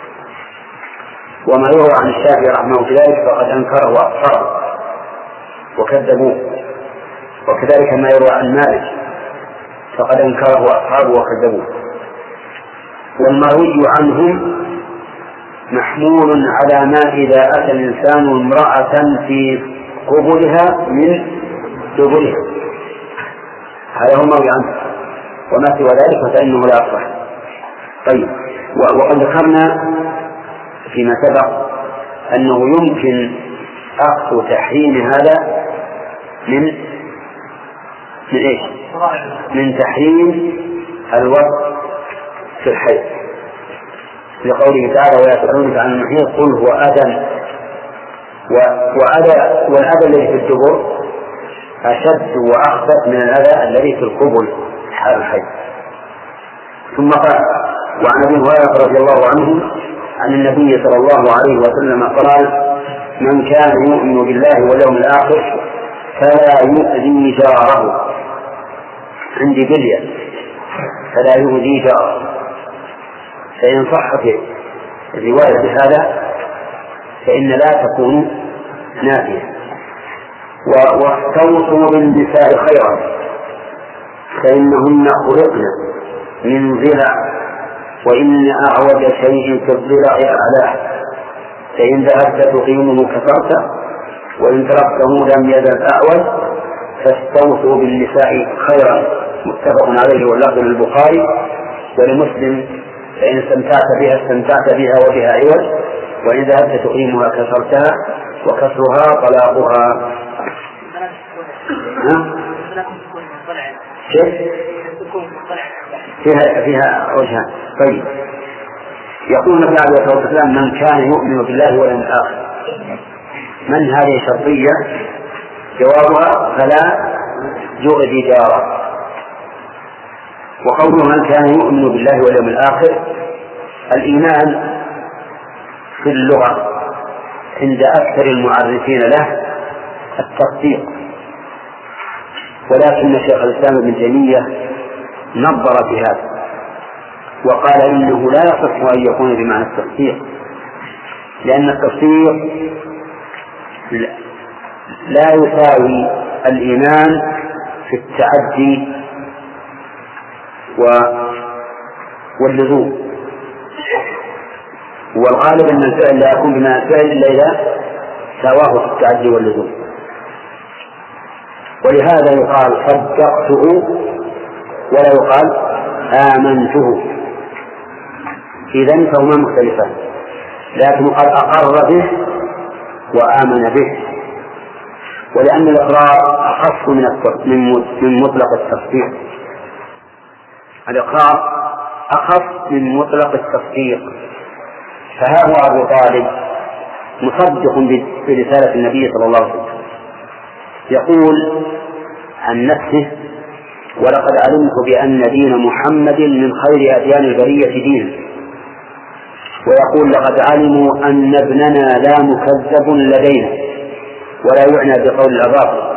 وما يروى عن الشافعي رحمه الله ذلك فقد أنكره وأكثره وكذبوه، وكذلك ما يروى عن مالك فقد أنكره أصحابه وكذبوه. والمروي عنهم محمول على ما إذا أتى الإنسان امرأة في قبلها من دبرها، هذا هو المروي عنه، وما سوى ذلك فإنه لا يصح. طيب وقد ذكرنا فيما سبق أنه يمكن أخذ تحريم هذا من من إيش؟ من تحريم الوطء في الحيض، لقوله تعالى ويسألونك عن المحيض قل هو أذى، وأذى والأذى الذي في الدبر أشد وأخبث من الأذى الذي في القبل حال الحيض. ثم قال وعن أبي هريرة رضي الله عنه عن النبي صلى الله عليه وسلم قال من كان يؤمن بالله واليوم الآخر فلا يؤذي جاره، عندي بلية فلا يؤذي جاره، فإن صحت الرواية بهذا فإن لا تكون نافية. واستوصوا بالنساء خيرا فإنهن خلقن من ضلع وإن أعوج شيء في الضلع أعلاه، فإن ذهبت تقيمه كفرت، وإن تركته لم يزل أعوج، فاستوصوا بالنساء خيرا. متفق عليه واللفظ للبخاري ولمسلم: فإن استمتعت بها استمتعت بها وبها عوج، وإن ذهبت تقيمها كسرتها، وكسرها طلاقها. فيها فيها وجهان. طيب، يقول النبي عليه الصلاة والسلام: من كان يؤمن بالله واليوم الآخر. من هذه شرطية؟ جوابها: فلا يؤذي جاره. وقوله من كان يؤمن بالله واليوم الآخر، الإيمان في اللغة عند أكثر المعرفين له التصديق، ولكن شيخ الإسلام ابن تيمية نظر في هذا وقال إنه لا يصح أن يكون بمعنى التصديق، لأن التصديق لا يساوي الإيمان في التعدي واللزوم، والغالب أن الفعل لا يكون بمعنى الفعل إلا إذا ساواه في التعدي واللزوم. ولهذا يقال صدقته ولا يقال آمنته، إذن فهما مختلفان، لكن قد أقر به وآمن به، ولأن الإقرار أخف من مطلق التصديق. الإقرار أخف من مطلق التصديق. فها هو أبو طالب مصدق برسالة النبي صلى الله عليه وسلم، يقول عن نفسه: ولقد علمت بأن دين محمد من خير أديان البرية دينا. ويقول: لقد علموا أن ابننا لا مكذب لدينا، ولا يعنى بقول الأباطل.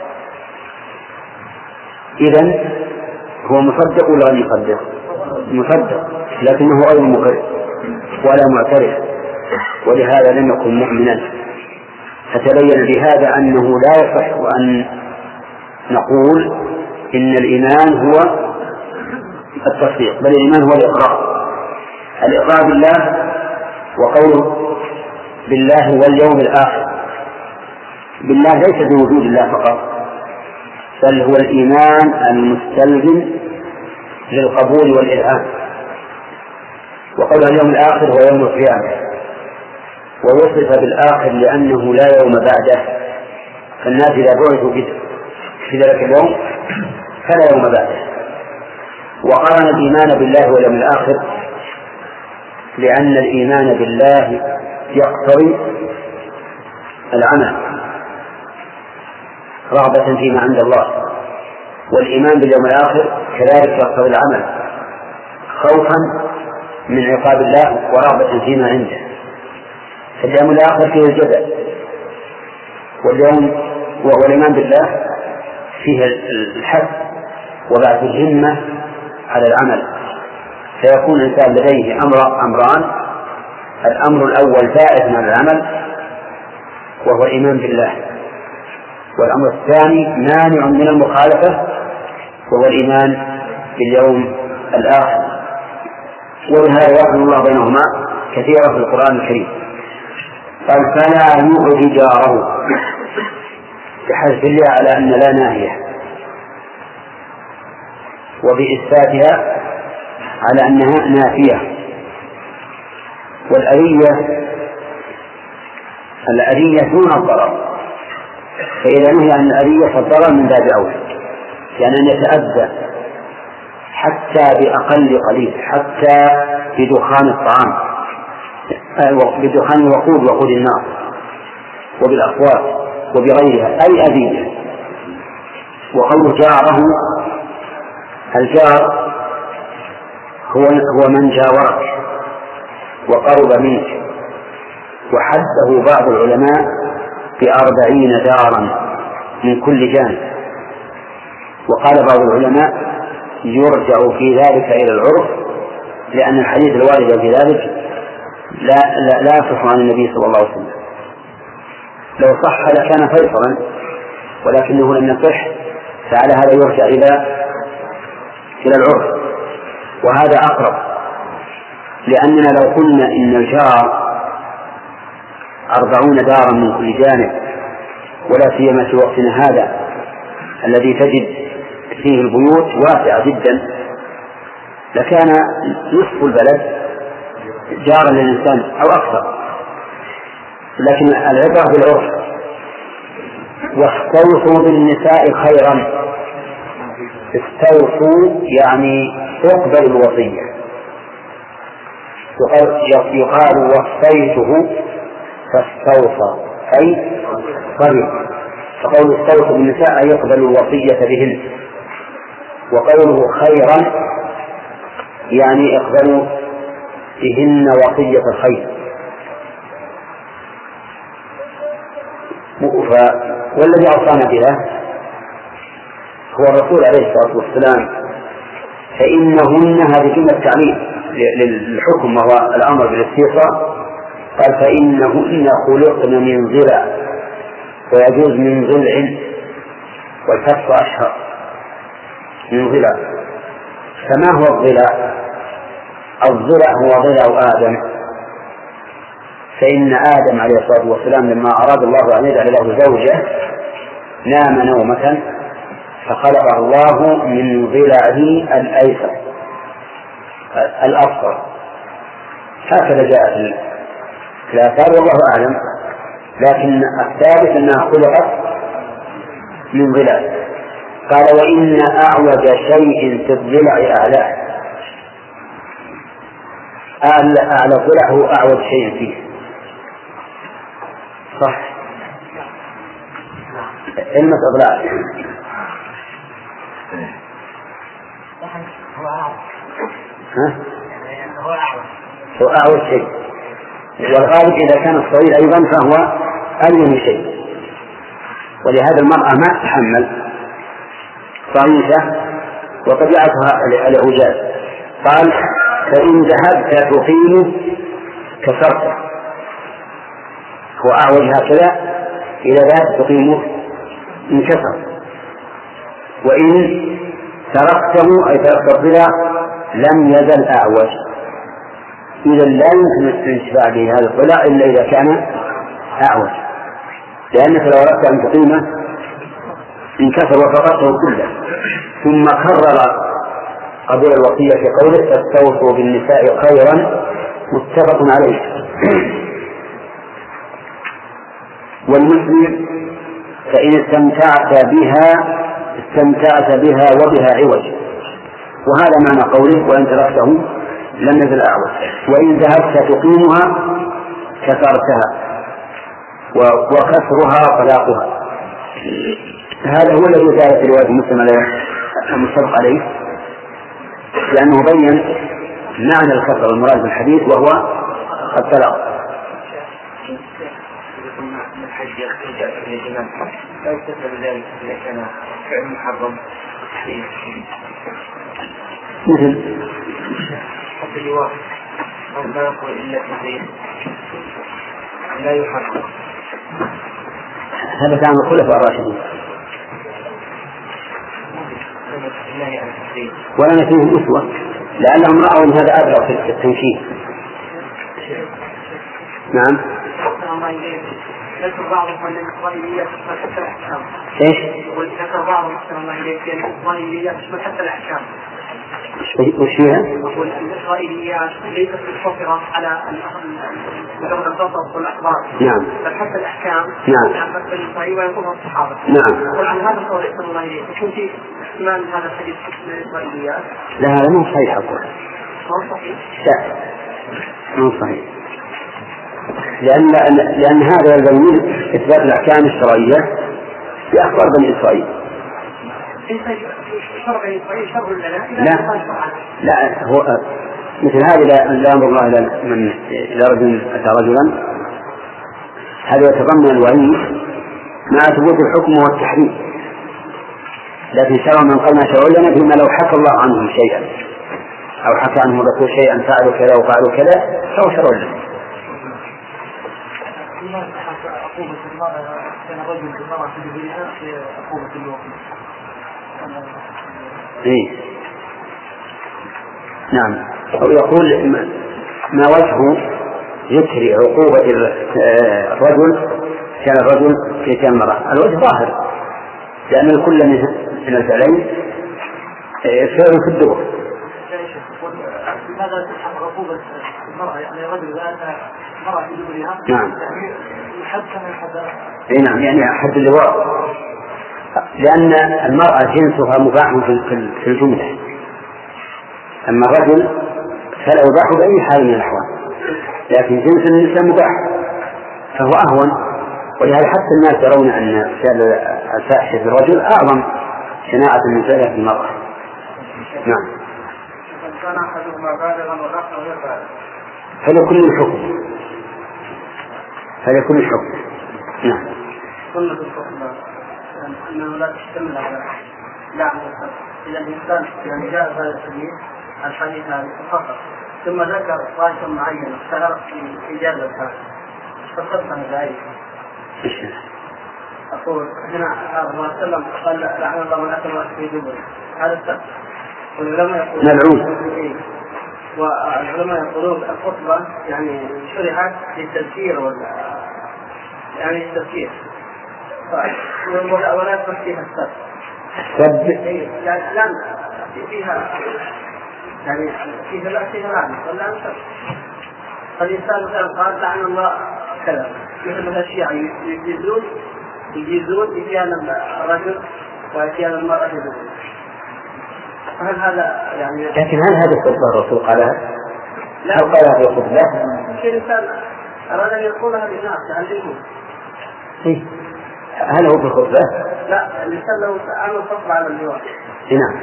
إذن هو مصدق ولا غير مصدق؟ مصدق، لكنه غير مقر ولا معترف، ولهذا لم يكن مؤمنا. فتبين بهذا أنه لا يصح أن نقول إن الإيمان هو التصديق، بل الإيمان هو الإقرار. الإقرار بالله، وقوله بالله واليوم الآخر. بالله ليس بوجود الله فقط، بل هو الإيمان المستلزم للقبول والإذعان. وقول اليوم الآخر هو يوم القيامة، ووصف بالآخر لأنه لا يوم بعده، فالناس إذا بعثوا في ذلك اليوم فلا يوم بعده. وقارن الإيمان بالله واليوم الآخر لأن الإيمان بالله يقتضي العمل رغبة فيما عند الله، والإيمان باليوم الآخر كذلك يقتضي العمل خوفا من عقاب الله ورغبة فيما عنده. فاليوم الآخر فيه الجزاء، واليوم والإيمان بالله فيه الحث وبعث الهمة على العمل، فيكون الإنسان لديه أمر أمران: الأمر الأول بائع من العمل وهو الإيمان بالله، والأمر الثاني مانع من المخالفة وهو الإيمان باليوم الآخر. ولهذا يحمل الله بينهما كثيرا في القرآن الكريم. قال: فلا يؤذي جاره، بحذف الله على أن لا ناهية، وبإثباتها على أنها نافية. والأذية الأذية دون الضرر، فإذا نهي عن الأذية فالضرر من باب أولى، يعني أن يتأذى حتى بأقل قليل، حتى بدخان الطعام، بدخان الوقود وقود النار، وبالأصوات وبغيرها، أي أذية. وقول جاره، الجار هو هو من جاورك وقرب منك، وحده بعض العلماء بأربعين دارا من كل جانب. وقال بعض العلماء يرجع في ذلك إلى العرف، لأن الحديث الوارد في ذلك لا لا, لا يصح عن النبي صلى الله عليه وسلم. لو صح لكان فيصلا، ولكنه لم يصح، فعلى هذا يرجع إلى إلى العرف، وهذا أقرب. لأننا لو قلنا إن الجار أربعون دارا من كل جانب، ولا سيما في وقتنا هذا الذي تجد فيه البيوت واسعة جدا، لكان نصف البلد جارا للإنسان أو أكثر. لكن العبرة بالعرف. واستوصوا بالنساء خيرا. استوصوا يعني اقبلوا الوصية. يقال وصيته فاستوصى أي قبل. فقول استوصوا بالنساء أي يقبلوا الوصية بهن، وقوله خيرا يعني اقبلوا بهن وصية الخير. والذي أوصانا بها هو الرسول عليه الصلاة والسلام، فإنهن هذه كلمة تعليل للحكم وهو الأمر بالاستيصاء، قال فإنهن خلقن من ضلع، ويجوز من ضلع، والفتح أشهر من ضلع. فما هو الضلع؟ الضلع هو ضلع آدم، فإن آدم عليه الصلاة والسلام لما أراد الله أن يجعل له زوجة نام نومة فخلقه الله من ضلعه الأيسر الأفضل. هكذا جاء في الآثار والله أعلم، لكن الثابت أنها خلقت من ضلع. قال وإن أعوج شيء في الضلع أعلاه. أعلى الضلع هو أعوج شيء فيه، صح؟ كلمة أضلاع ها؟ هو أعوج شيء، والغالب إذا كان الصغير أيضا فهو ألين شيء. ولهذا المرأة ما تتحمل ضعيفة وقد يعرفها العجاز. قال فإن ذهبت تقيم كسرته، هو أعوج هكذا، إذا ذهبت تقيمه انكسر. وإن تركته أي تركت الضلع لم يزل أعوج. إذا لا يمكن الانتفاع بهذا الضلع إلا إذا كان أعوج، لأنك لو أردت أن تقيمه انكسر وفقدته كله. ثم كرر قبل الوصية في قوله فاستوصوا بالنساء خيرا، متفق عليه. والمسلم فإن استمتعت بها استمتعت بها وبها عوج، وهذا معنى قوله وإن تركته لم يزل أعوج. وإن ذهبت تقيمها كسرتها، وكسرها طلاقها. هذا هو الذي جاء في رواية مسلم المتفق عليه، لأنه بين معنى الكسر المراد بالحديث وهو الطلاق. لا يستثنى بذلك إذا كان فعل محرم مثل حتى اللواء أو لا يقول إلا في لا يحرم. هذا كان الخلفاء الراشدين ولم فيهم أسوة، لأنهم رأوا أن هذا أبلغ في التنكيل. نعم. ذكر بعضهم أن الإسرائيليات تشمل حتى الأحكام. إيش؟ وذكر بعضهم أحسن الله إليك أن الإسرائيليات تشمل حتى الأحكام. وش فيها؟ والإسرائيليات ليست مقتصرة على مجرد القصص والأخبار. نعم. بل حتى الأحكام. نعم. عن مثل الإسرائيلي ويقولها الصحابة. نعم. وعن هذا القول أحسن الله إليك يكون في احتمال هذا الحديث من الإسرائيليات. لا هذا مو صحيح أقول. مو صحيح. لا مو صحيح. لأن لأن هذا يلزم إثبات الأحكام الشرعية في أخبار بني إسرائيل. لا لا هو مثل هذا لا أمر الله إلى من إلى رجل أتى رجلا، هذا يتضمن الوعيد مع ثبوت الحكم والتحريم. لكن شرع من قال ما شرع لنا فيما لو حكى الله عنهم شيئا أو حكى عنهم الرسول شيئا فعلوا كذا وفعلوا كذا فهو شرع لنا. عقوبة المرأة كان رجل بالمرأة في البناء في عقوبة الوقت. إيه. نعم. أو يقول ما وجه ذكر عقوبة الرجل كان الرجل في كان المرأة؟ الوجه ظاهر، لأن الكل من الفعلين فعل في الدبر. لماذا تلحق عقوبة المرأة؟ يعني الرجل إذا أتى المرأة في دبرها نعم يحد كما يحد. اي نعم، يعني حد اللواء، لأن المرأة جنسها مباح في الجملة، أما الرجل فلا يباح بأي حال من الأحوال، لكن جنس النساء مباح فهو أهون، ولهذا حتى الناس يرون أن فعل الفاحشة في الرجل أعظم شناعة من فعلها في المرأة. نعم. كان أحدهما بالغا والآخر غير بالغ. فلكل الحكم فلكل الحكم. نعم. سنة الخطبة أنه لا تشتمل على لعن الخطبة، إذا الإنسان يعني جاء هذا الحديث الحديث هذا فقط ثم ذكر طائفة معينة اشتهرت في إجازة هذا فقدتها ذلك. أقول هنا صلى الله عليه وسلم قال لعن الله من أكل في دبر، هذا السبب. والعلماء يقولون ملعون. والعلماء يقولون الخطبة يعني شرعت للتذكير ولا يعني التذكير ولا يدخل فيها السب. السب يعني لا فيها يعني فيها لا فيها لعنة ولا سب. فالإنسان مثلا قال لعن الله كذا، مثل الشيعة يجيزون يجيزون إتيان الرجل وإتيان المرأة بالرجل. هل هذا يعني؟ لكن هل هذا الخطبة الرسول قالها؟ لا قالها في الخطبة. الإنسان أراد أن يقولها للناس يعلمهم. هل هو في الخطبة؟ لا، الإنسان لو عمل خطبة على اللواء. نعم.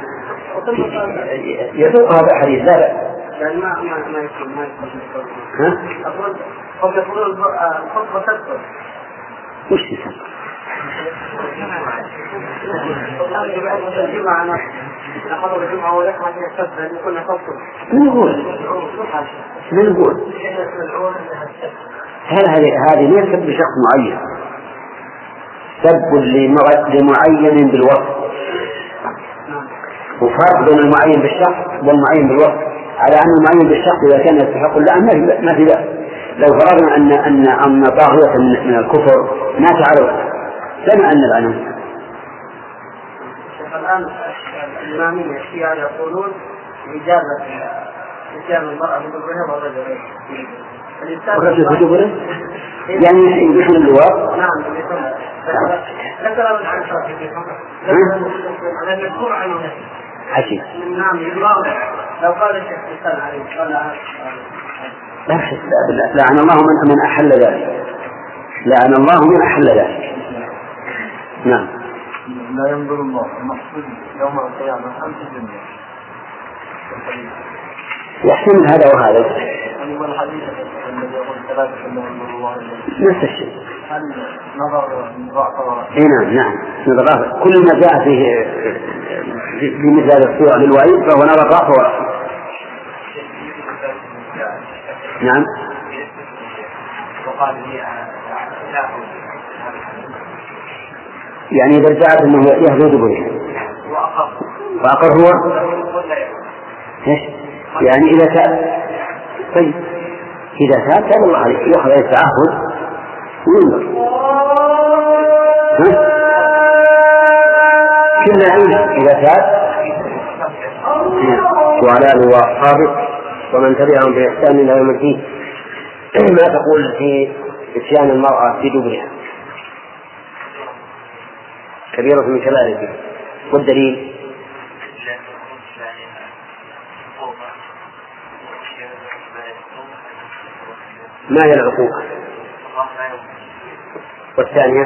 يسوق هذا الحديث لا لا. يعني ما ما ما يكون ما يكون. ها؟ أقول هم يقولون الخطبة تكثر. وش يسمى؟ الجمعة نحضر الجمعة ولكن هذه السبب أن يكون خطبة. من يقول؟ من يقول؟ هل هذه هذه ليست بشخص معين؟ سب لمعين بالوصف، وفرق بين المعين بالشخص والمعين بالوصف، على أن المعين بالشخص إذا كان يستحق اللعن ما في ذلك. لو فرضنا أن أن أن طاغية من الكفر مات على الوصف لما أن نلعنه. الآن الإمامية الشيعة يقولون إجازة إتيان المرأة بدبرها والرجل. الرجل بدبره يعني يدخل اللواء. نعم. ذكر ابن عشرة لم يذكر عنه حكي. نعم يضاوع لو قال الشيخ الإنسان عليه قال لا لا لعن الله من من أحل ذلك، لعن الله من أحل ذلك. نعم. لا ينظر الله المقصود يوم القيامة أم في الدنيا. يحتمل هذا وهذا. يعني هو الحديث الذي يقول ثلاثة لا ينظر الله نفس الشيء. هل نظر ضعف؟ اي نعم نعم نظر كل ما جاء فيه في مثل هذه الصورة للوعيد فهو نظر ضعف ورحمة. نعم. يعني إذا ادعت أنه يهدو دبره وأقر هو إيش؟ يعني إذا تاب طيب إذا تاب تاب الله عليه يأخذ التعهد وينظر كل عين إذا تاب وعلى آله وأصحابه ومن تبعهم بإحسان إلى يوم الدين. ما تقول في إتيان المرأة في دبرها؟ كبيرة من كبائر الذنوب. والدليل ما هي العقوبة؟ والثانية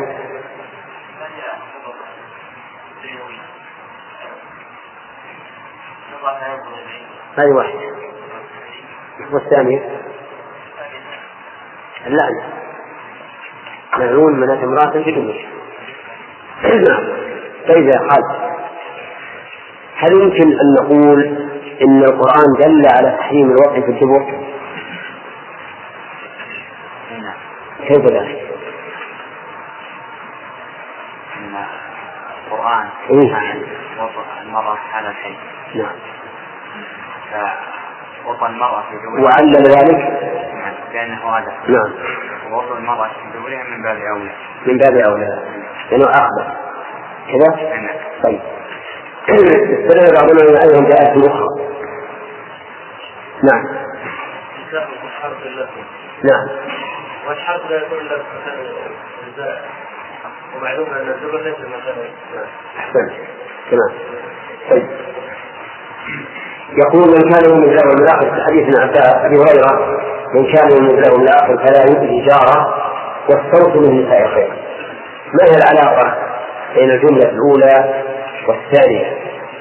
هذه واحدة. والثانية اللعنة، ملعون من أتى امرأة في دبرها. نعم. طيب يا خالد، هل يمكن أن نقول إن القرآن دل على تحريم الوقع في الدبر؟ كيف ذلك؟ إن القرآن إيه؟ عن وضع المرأة على الحي. نعم. وطن المرأة في دبرها وعلل ذلك كأنه هذا. نعم. وطن المرأة في دبرها من باب أولى. من باب أولى لأنه أخبر كذا. طيب استدل بعضنا من أيضا بآيات أخرى. نعم. نعم. والحرب لا يكون إلا ومعلوم أن الدبر ليس مثلا. أحسن. تمام. طيب يقول من كان يؤمن بالله واليوم الآخر في حديث أبي هريرة من كان يؤمن بالله واليوم الآخر فلا يؤذي جاره والصوت من النساء خير. ما هي العلاقة بين الجملة الأولى والثانية؟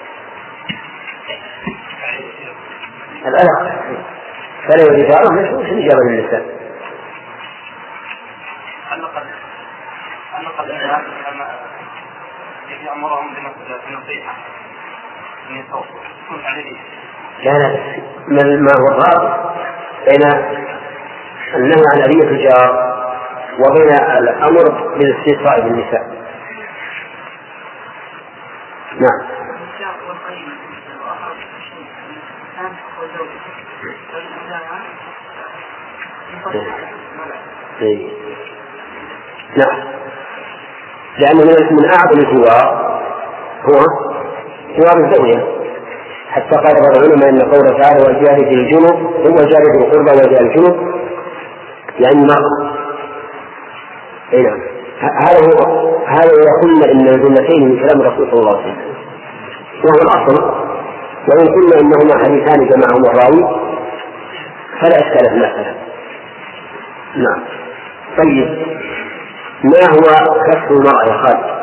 العلاقة فلا يؤذي جاره مش الإجابة للنساء. النقل الآن كما يأمرهم بنصيحة من الصوت كن عليه. لا لا ما هو الرابط بين النهي عن أذية الجار وبين الأمر بالاستيصاء بالنساء. نعم. نعم لأن من أعظم الجوار هو جوار الزوجة حتى قال بعض العلماء أن قول تعالى والجار في الجنوب هو جار في القربى وجار الجنوب يعني مرأة. نعم هذا هو هذا يقولنا إن الجملتين من كلام الرسول صلى الله عليه وسلم وهو الأصل. وإن قلنا إنهما حديثان جمعهما الراوي فلا إشكال في المسألة. نعم. طيب ما هو كسر المرأة يا خالد؟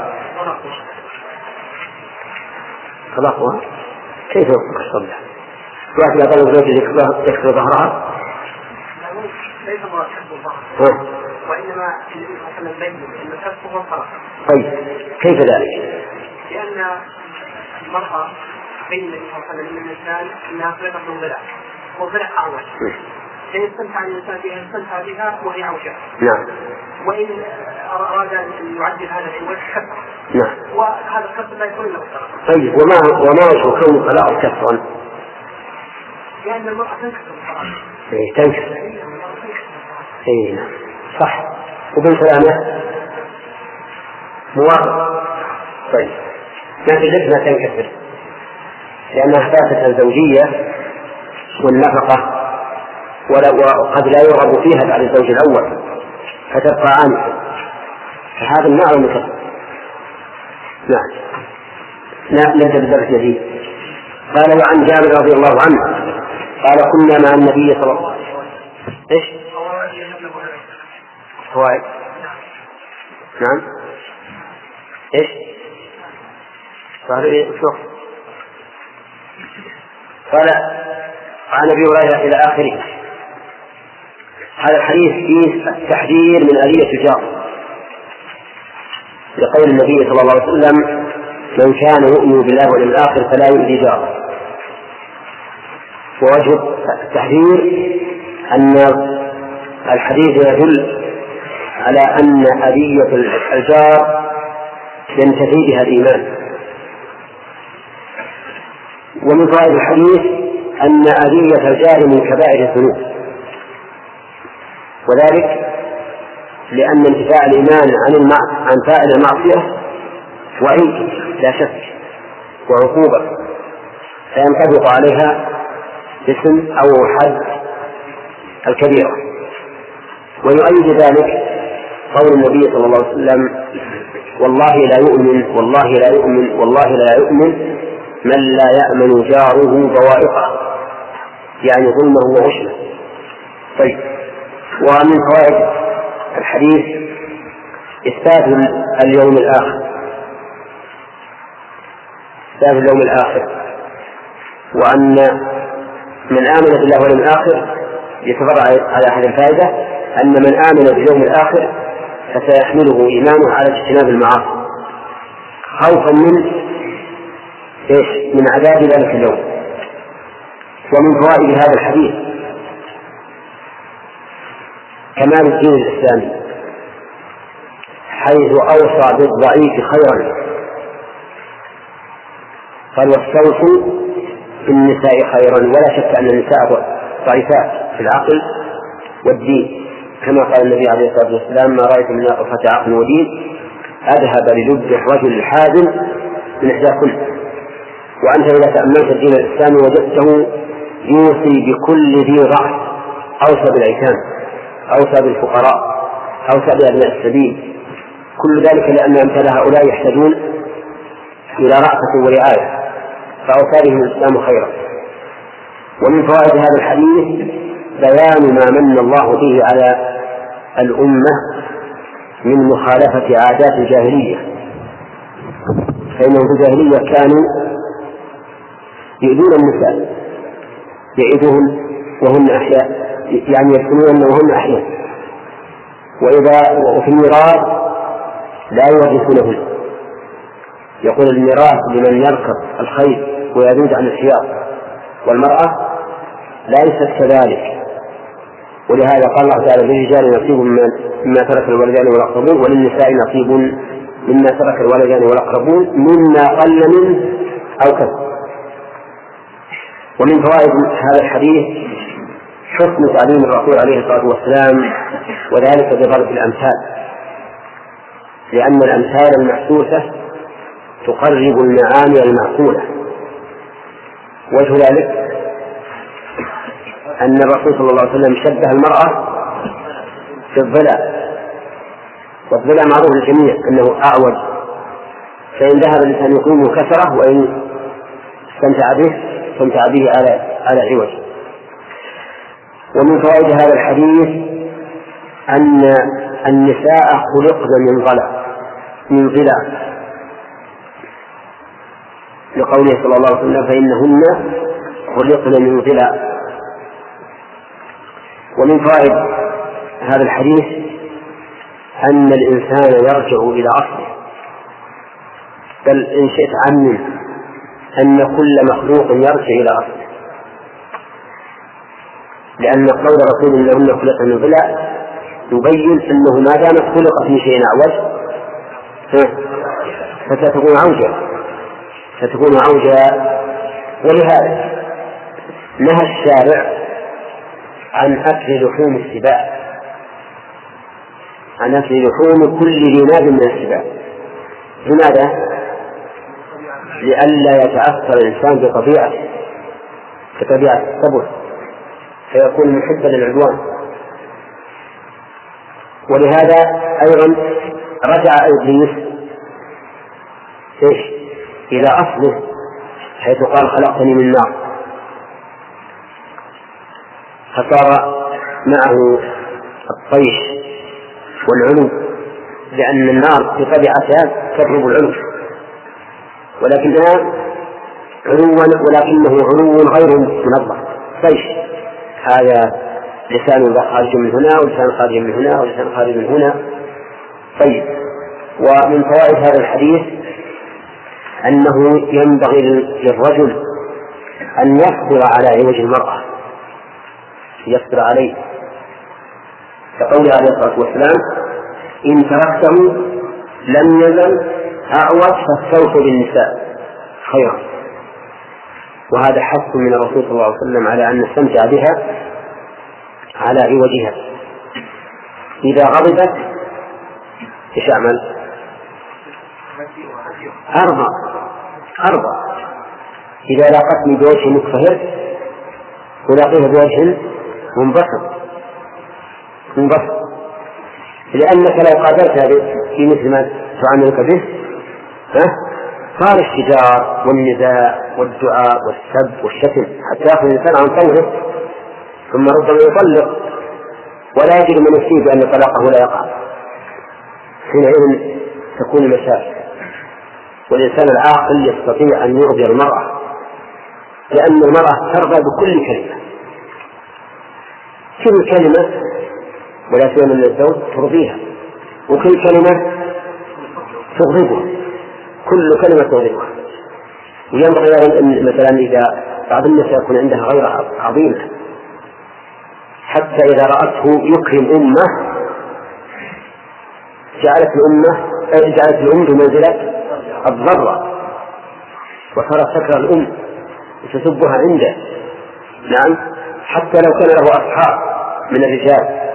طلاقها كيف يكسر؟ واحد يطلب زوجة يكسر ظهرها؟ ليس مراد كسر الظهر وإنما النبي صلى الله عليه وسلم بين أن كسره الطلاق. طيب كيف ذلك؟ لأن المرأة بين النبي صلى الله عليه وسلم الإنسان أنها خلقت من ضلع وضلع أعوج إن استمتع الإنسان بها استمتع بها وهي عوجة. نعم. وإن أراد أن يعدل هذا الوجه كسر. نعم. وهذا الكسر لا يكون إلا كسرا. طيب وما وما وجه كون الطلاق كسرا؟ لأن المرأة تنكسر الطلاق. إيه تنكسر. إيه نعم صح. وبالسلامة موافق. طيب لكن ليش ما تنكسر؟ لأنها فاتت الزوجية والنفقة وقد لا يرغب فيها بعد الزوج الأول فتبقى عنه فهذا النوع من كسر. نعم. نبدأ بالدرس الجديد. قال وعن جابر رضي الله عنه قال كنا مع النبي صلى الله عليه وسلم. ايش؟ فوائد. نعم. ايش؟ قال ايه شوف. قال عن ابي هريره الى اخره. هذا الحديث فيه التحذير من آلية الجار لقول النبي صلى الله عليه وسلم من كان يؤمن بالله واليوم الآخر فلا يؤذي جاره. ووجه التحذير أن الحديث يدل على أن أذية الجار ينتفي بها الإيمان. ومن فوائد الحديث أن أذية الجار من كبائر الذنوب وذلك لأن انتفاع الإيمان عن المع... عن فاعل المعصية وعيد لا شك وعقوبة فينطبق عليها اسم أو حد الكبيرة. ويؤيد ذلك قول النبي صلى الله عليه وسلم والله لا يؤمن والله لا يؤمن والله لا يؤمن من لا يأمن جاره بوائقه يعني ظلمه وغشمه. طيب ومن فوائد الحديث إثبات اليوم الآخر إثبات اليوم الآخر وأن من آمن بالله واليوم الآخر يتفرع على هذه الفائدة أن من آمن باليوم الآخر فسيحمله إيمانه على اجتناب المعاصي خوفا من إيش؟ من عذاب ذلك اليوم. ومن فوائد هذا الحديث كمال الدين الإسلامي حيث أوصى بالضعيف خيرا قال والسوف بالنساء خيرا، ولا شك أن النساء ضعيفات في العقل والدين، كما قال النبي عليه الصلاة والسلام: ما رأيت من ناقصة عقل ودين أذهب للب الرجل الحازم من إحداكن. وأنت إذا تأملت الدين الإسلامي وجدته يوصي بكل ذي ضعف، أوصى بالأيتام، أوصى بالفقراء، أوصى بأبناء السبيل، كل ذلك لأن أمثال هؤلاء يحتاجون إلى رأفة ورعاية، فأوصى بهم الإسلام خيرا. ومن فوائد هذا الحديث بيان ما من الله به على الأمة من مخالفة عادات الجاهلية، فإنهم في الجاهلية كانوا يؤذون النساء، يعيدون وهن أحياء، يعني يسكنون وهن أحياء، وإذا وفي الميراث لا يورثونهن. يقول الميراث لمن يركب الخيل ويذود عن الحياض، والمرأة ليست كذلك. ولهذا قال الله تعالى: للرجال نصيب مما ترك الوالدان والأقربون وللنساء نصيب مما ترك الوالدان والأقربون مما قل منه أو كثر. ومن فوائد هذا الحديث حسن تعليم الرسول عليه الصلاة والسلام، وذلك بضرب الأمثال، لأن الأمثال المحسوسة تقرب المعاني المعقولة. وجه ذلك أن الرسول صلى الله عليه وسلم شبه المرأة في الضلع، والضلع معروف للجميع أنه أعوج، فإن ذهب الإنسان يقوم كسره، وإن استمتع به استمتع به على على عوج. ومن فوائد هذا الحديث أن النساء خلقن من ضلع من ضلع لقوله صلى الله عليه وسلم: فإنهن خلقن من ضلع. ومن فوائد هذا الحديث أن الإنسان يرجع إلى أصله، بل إن شئت عمم أن كل مخلوق يرجع إلى أصله، لأن قول رسول الله إنهن خلقن من ضلع يبين أنه ما دامت خلقت من شيء أعوج فتكون عوجا فتكون عوجا ولهذا نهى الشارع عن أكل لحوم السباع، عن أكل لحوم كل ذي ناب من السباع. لماذا؟ لئلا يتأثر الإنسان بطبيعته كطبيعة السبع فيكون محبا للعدوان. ولهذا أيضا رجع إبليس إيش إلى أصله، حيث قال: خلقتني من نار، فصار معه الطيش والعلو، لأن النار في طبيعتها تضرب العلو، ولكنها علو ولكنه علو غير منظم. طيش هذا لسان خارج من هنا ولسان خارج من هنا ولسان خارج من هنا. طيب، ومن فوائد هذا الحديث أنه ينبغي للرجل أن يصبر على عوج المرأة، يصبر عليه، كقوله عليه الصلاة والسلام: إن تركته لم يزل أعوج فاستوصوا بالنساء خيرا. وهذا حث من الرسول صلى الله عليه وسلم على أن نستمتع بها على عوجها. إذا غضبت إيش أعمل؟ أرضى أرضى إذا لاقتني بوجه مكفهر ولاقيها بوجه منبسط منبسط لأنك لو قابلتها في مثل ما تعاملك به صار الشجار والنداء والدعاء والسب والشتم حتى يأخذ الإنسان عن طوره، ثم ربما يطلق ولا يجد من يفيه بأن طلاقه لا يقع. حينئذ تكون المشاكل، والإنسان العاقل يستطيع أن يرضي المرأة، لأن المرأة ترضى بكل كلمة، كل كلمة ولا سيما من الزوج ترضيها، وكل كلمة تغضبها، كل كلمة تغضبها. وينبغي أن مثلا إذا بعض الناس يكون عندها غيرة عظيمة حتى إذا رأته يكرم أمه جعلت الأمة جعلت الأم بمنزلة الضرة وصارت تكره الأم وتسبها عنده. نعم، حتى لو كان له أصحاب من الرجال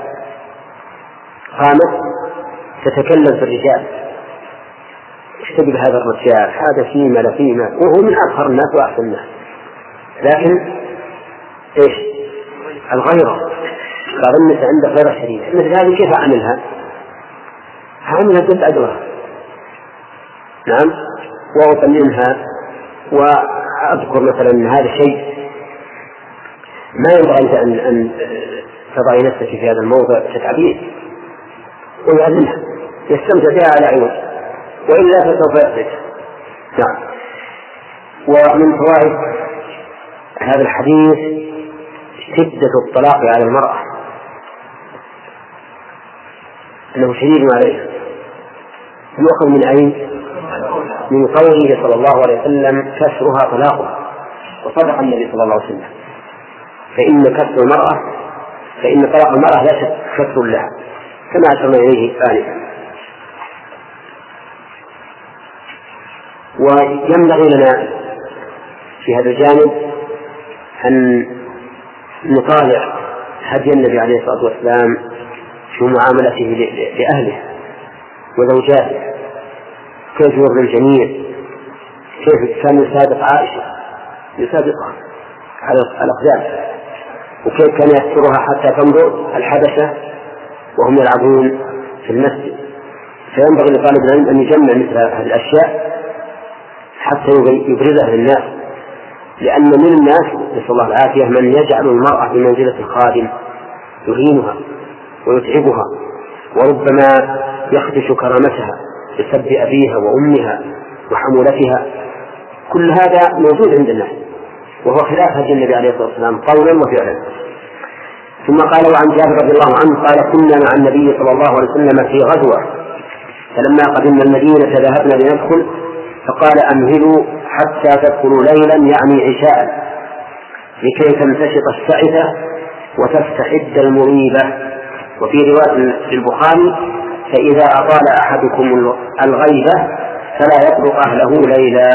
قامت تتكلم في الرجال، اشتبه هذا الرجال، هذا فيما لفيما، وهو من أظهر الناس وأحسن الناس، لكن إيش الغيرة، بعض الناس عنده غيرة شديدة. مثل هذه كيف أعملها؟ أعملها قد أجرها. نعم، وأطمئنها وأذكر مثلا هذا الشيء ما ينبغي أن أن تضعي نفسك في هذا الموضع كتعبير، ويعلمها يستمتع بها على عوج، وإلا فسوف يأخذ. نعم. ومن فوائد هذا الحديث شدة الطلاق على المرأة، أنه شديد عليها. يؤخذ من أين؟ من قوله صلى الله عليه وسلم كسرها طلاقها، وصدق النبي صلى الله عليه وسلم، فإن كسر المرأة فإن طلاق المرأة لا شك كسر لها، كما أشرنا إليه آنفا. وينبغي لنا في هذا الجانب أن نطالع هدي النبي عليه الصلاة والسلام في معاملته لأهله وزوجاته، كيف يرضي الجميع، كيف كان يسابق عائشة يسابقها على الأقدام، وكيف كان يسترها حتى تنظر الحبشة وهم يلعبون في المسجد. فينبغي لطالب العلم أن يجمع مثل هذه الأشياء حتى يبرزها للناس، لأن من الناس نسأل الله العافية من يجعل المرأة بمنزلة الخادم، يهينها ويتعبها، وربما يخدش كرامتها بسب أبيها وأمها وحمولتها. كل هذا موجود عند الناس، وهو خلاف هدي النبي عليه الصلاة والسلام قولا وفعلا. ثم قال: وعن جابر رضي الله عنه قال: كنا مع النبي صلى الله عليه وسلم في غزوة، فلما قدمنا المدينة ذهبنا لندخل، فقال: أمهلوا حتى تدخلوا ليلا، يعني عشاء، لكي تمتشط السعدة وتستحد المريبة. وفي رواية البخاري: فإذا أطال أحدكم الغيبة فلا يطرق أهله ليلا.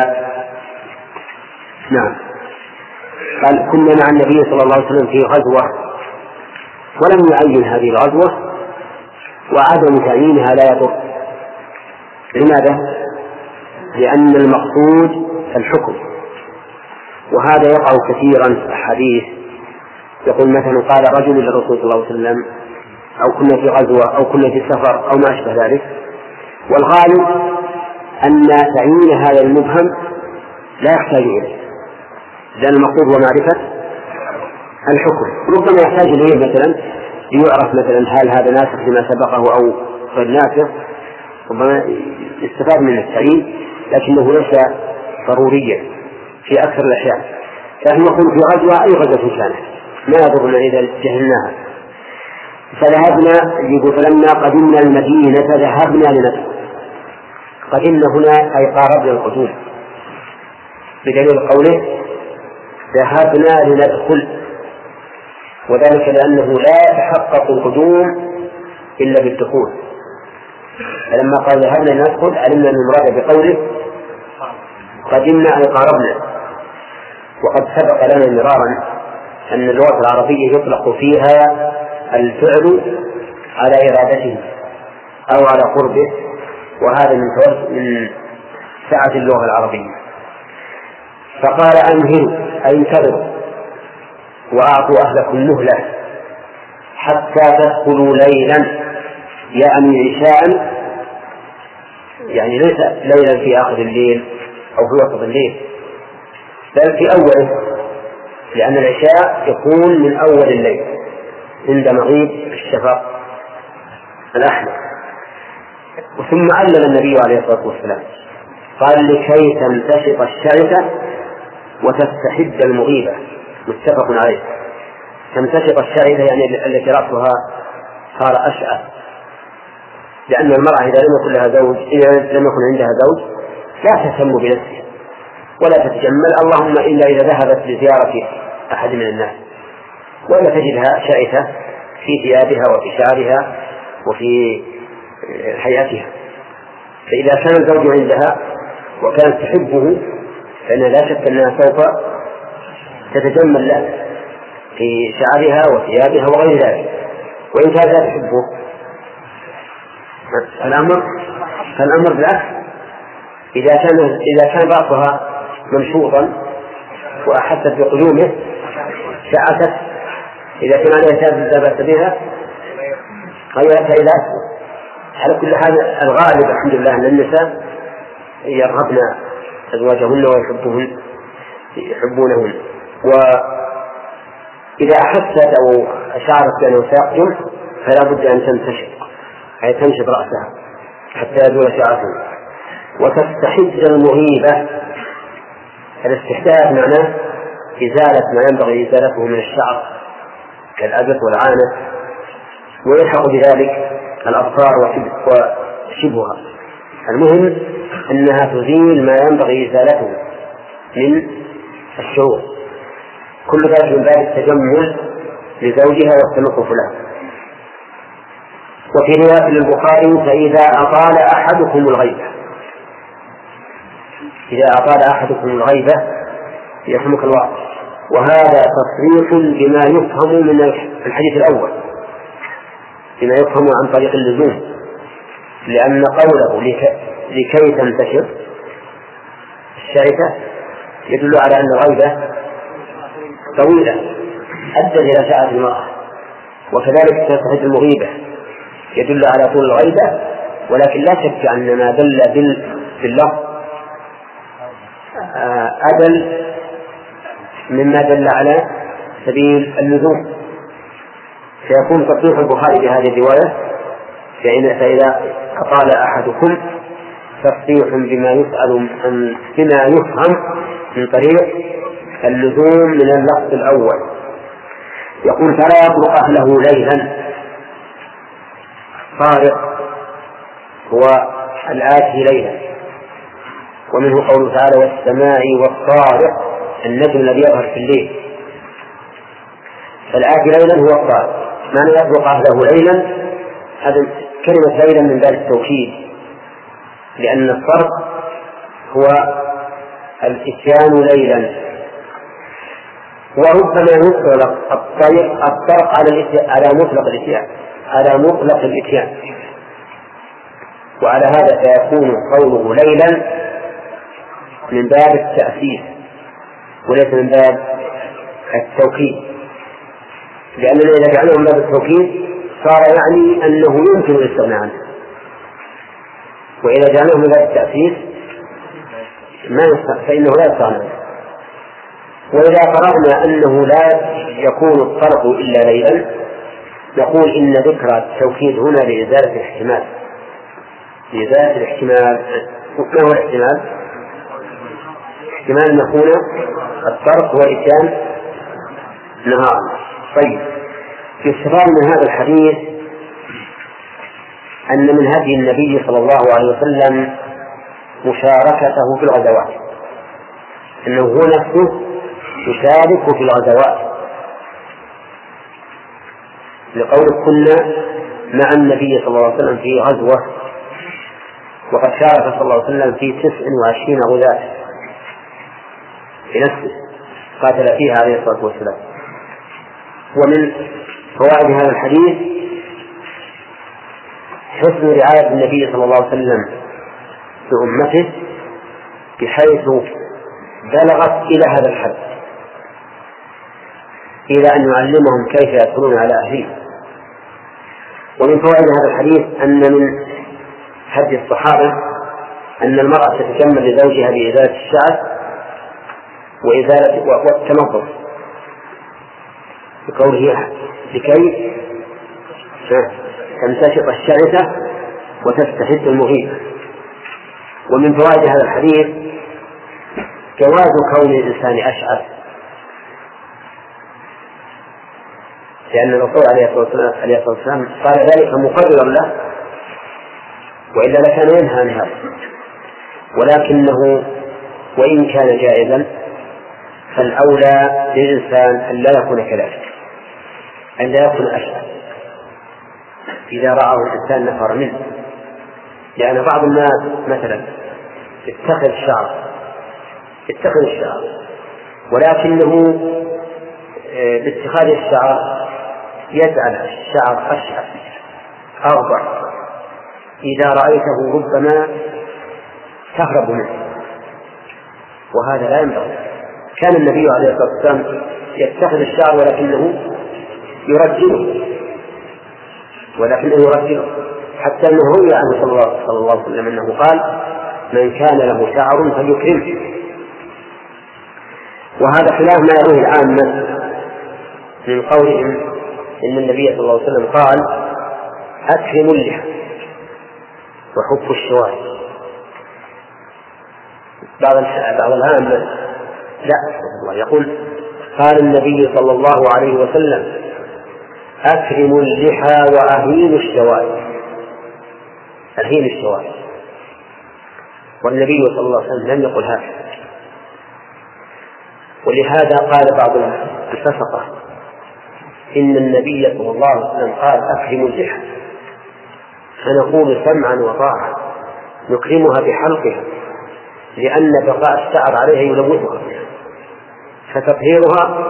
نعم. قال: كنا مع النبي صلى الله عليه وسلم في غزوة، ولم يعين هذه الغزوة، وعدم تعيينها لا يضر. لماذا؟ لأن المقصود الحكم، وهذا يقع كثيرا في الحديث. يقول مثلا: قال رجل للرسول صلى الله عليه وسلم، أو كنا في غزوة، أو كنا في سفر، أو ما أشبه ذلك. والغالب أن تعيين هذا المبهم لا يحتاج إليه، لأن المقصود هو معرفة الحكم. ربما يحتاج إليه مثلا ليعرف مثلا هل هذا ناسخ لما سبقه أو غير ناسخ، ربما يستفاد من التعيين، لكنه ليس ضروريا في أكثر الأحيان. فنحن نقول في غزوة أي غزوة كانت ما يضرنا إذا جهلناها. فذهبنا يقول: فلما قدمنا المدينة ذهبنا لندخل. قدمنا هنا أي قاربنا القدوم، بدليل قوله ذهبنا لندخل، وذلك لأنه لا يتحقق القدوم إلا بالدخول. فلما قال ذهبنا لندخل علمنا أن المراد بقوله قدمنا أي قاربنا. وقد سبق لنا مرارا أن اللغة العربية يطلق فيها الفعل على إرادته أو على قربه، وهذا من من سعة اللغة العربية. فقال: أمهلوا أي انتظروا، وأعطوا أهلكم مهلة حتى تدخلوا ليلا، يعني عشاء، يعني ليس ليلا في آخر الليل أو في وسط الليل، بل في أوله، لأن العشاء يكون من أول الليل عند مغيب الشفق الأحمر. وثم علل النبي عليه الصلاة والسلام قال: لكي تمتشط الشعثة وتستحد المغيبة، متفق عليه. تمتشط الشعثة يعني التي رأسها صار أشعث، لأن المرأة إذا لم يكن لها زوج إذا لم يكن عندها زوج لا تهتم بنفسها ولا تتجمل، اللهم إلا إذا ذهبت لزيارة أحد من الناس، ولا تجدها شائثة في ثيابها وفي شعرها وفي حياتها. فإذا كان الزوج عندها وكانت تحبه فإنها لا شك أنها سوف تتجمل له في شعرها وثيابها وغير ذلك، وإن كانت لا تحبه الأمر فالأمر بالعكس، إذا كان إذا كان رأسها ممشوطا وأحست بقدومه شعثت، إذا كان عليها ثياب لا بأس بها غيرتها إلى أسفل. على كل حال الغالب الحمد لله أن النساء يرغبن أزواجهن ويحبهن يحبونهن، وإذا أحست أو شعرت بأنه سيقدم فلا بد أن تنتشر، أي تنشط رأسها حتى يزول شعرها. وتستحد المغيبة، الاستحداث معناه إزالة ما ينبغي إزالته من الشعر كالأبط والعانة، ويلحق بذلك الأبصار وشبهها. المهم أنها تزيل ما ينبغي إزالته من الشعور، كل ذلك من باب التجمل لزوجها والتلطف له. وفي رواية للبخاري فإذا أطال أحدكم الغيبة، إذا أطال أحدكم الغيبة يرحمك الله. وهذا تصريح بما يفهم من الحديث الأول، بما يفهم عن طريق اللزوم، لأن قوله لكي تنتشر الشعثة يدل على أن الغيبة طويلة أدت إلى ساعة المرأة، وكذلك تستحد المغيبة يدل على طول الغيبة، ولكن لا شك أن ما دل باللفظ أدل مما دل على سبيل اللزوم، سيكون تصريح البخاري بهذه الرواية فإذا أطال أحدكم تصريح بما يفعل بما يفهم من طريق اللزوم من اللفظ الأول. يقول فلا يطرق أهله ليلا، طارق هو الآتي ليلا، ومنه قوله تعالى والسماء والطارق النجم الذي يظهر في الليل، فالآتي ليلا هو الطارق. معنى يطرق أهله ليلا، هذا كلمة ليلا من باب التوكيد، لأن الطرق هو الإتيان ليلا. وربما يطلق الطرق الطرق على على مطلق الإتيان على مطلق الإتيان وعلى هذا فيكون قوله ليلا من باب التأسيس وليس من باب التوكيد، لأننا إذا جعلناه من باب التوكيد صار يعني أنه يمكن الاستغناء عنه، وإذا جعلناه من باب التأسيس ما فإنه لا يستغنى عنه. وإذا قررنا أنه لا يكون الطرق إلا ليلا نقول إن ذكر التوكيد هنا لإزالة الاحتمال، لإزالة الاحتمال. ما هو الاحتمال؟ احتمال أن يكون الطرق والإتيان نهارا. طيب، يستفاد من هذا الحديث أن من هدي النبي صلى الله عليه وسلم مشاركته في الغزوات، أنه هو نفسه يشارك في الغزوات، لقول كنا مع النبي صلى الله عليه وسلم في غزوة، وقد شارك صلى الله عليه وسلم في تسع وعشرين غزاة في نفسه قاتل فيها عليه الصلاة والسلام. ومن فوائد هذا الحديث حسن رعاية النبي صلى الله عليه وسلم لأمته بحيث بلغت إلى هذا الحد، إلى أن يعلمهم كيف يدخلون على أهلهم. ومن فوائد هذا الحديث أن من هدي الصحابة أن المرأة تتجمل لزوجها بإزالة الشعر وإزالة والتنظف، بقوله لكي تنتشط الشعثة وتستحد المغيبة. ومن فوائد هذا الحديث جواز كون الإنسان أشعث، لأن الرسول عليه الصلاة والسلام قال ذلك مقررا له، وإلا لكان ينهى عن هذا، ولكنه وإن كان جائزا فالأولى للإنسان أن لا يكون كذلك، أن لا يكون أشعث إذا رآه الإنسان نفر منه، لأن بعض الناس مثلا اتخذ الشعر اتخذ الشعر ولكنه باتخاذ الشعر يجعل الشعر أشعر أربع، إذا رأيته ربما تهرب منه، وهذا لا ينبغي. كان النبي عليه الصلاة والسلام يتخذ الشعر ولكنه يرجله ولكنه يرجله حتى أنه روي عنه صلى الله عليه وسلم أنه قال: من كان له شعر فليكرمه. وهذا خلاف ما يرويه العامة من قولهم إن النبي صلى الله عليه وسلم قال: أكرموا اللحى وحفوا الشوارب. بعض بعض العامة لا، الله يقول: قال النبي صلى الله عليه وسلم: أكرموا اللحى وأهينوا الشوارب. أهين الشوارب، والنبي صلى الله عليه وسلم لم يقل هذا. ولهذا قال بعض الفسقة إن النبي صلى الله عليه وسلم قال: أكرموا اللحى، فنقول سمعا وطاعة نكرمها بحلقها، لأن بقاء الشعر عليها يلوثها، فتطهيرها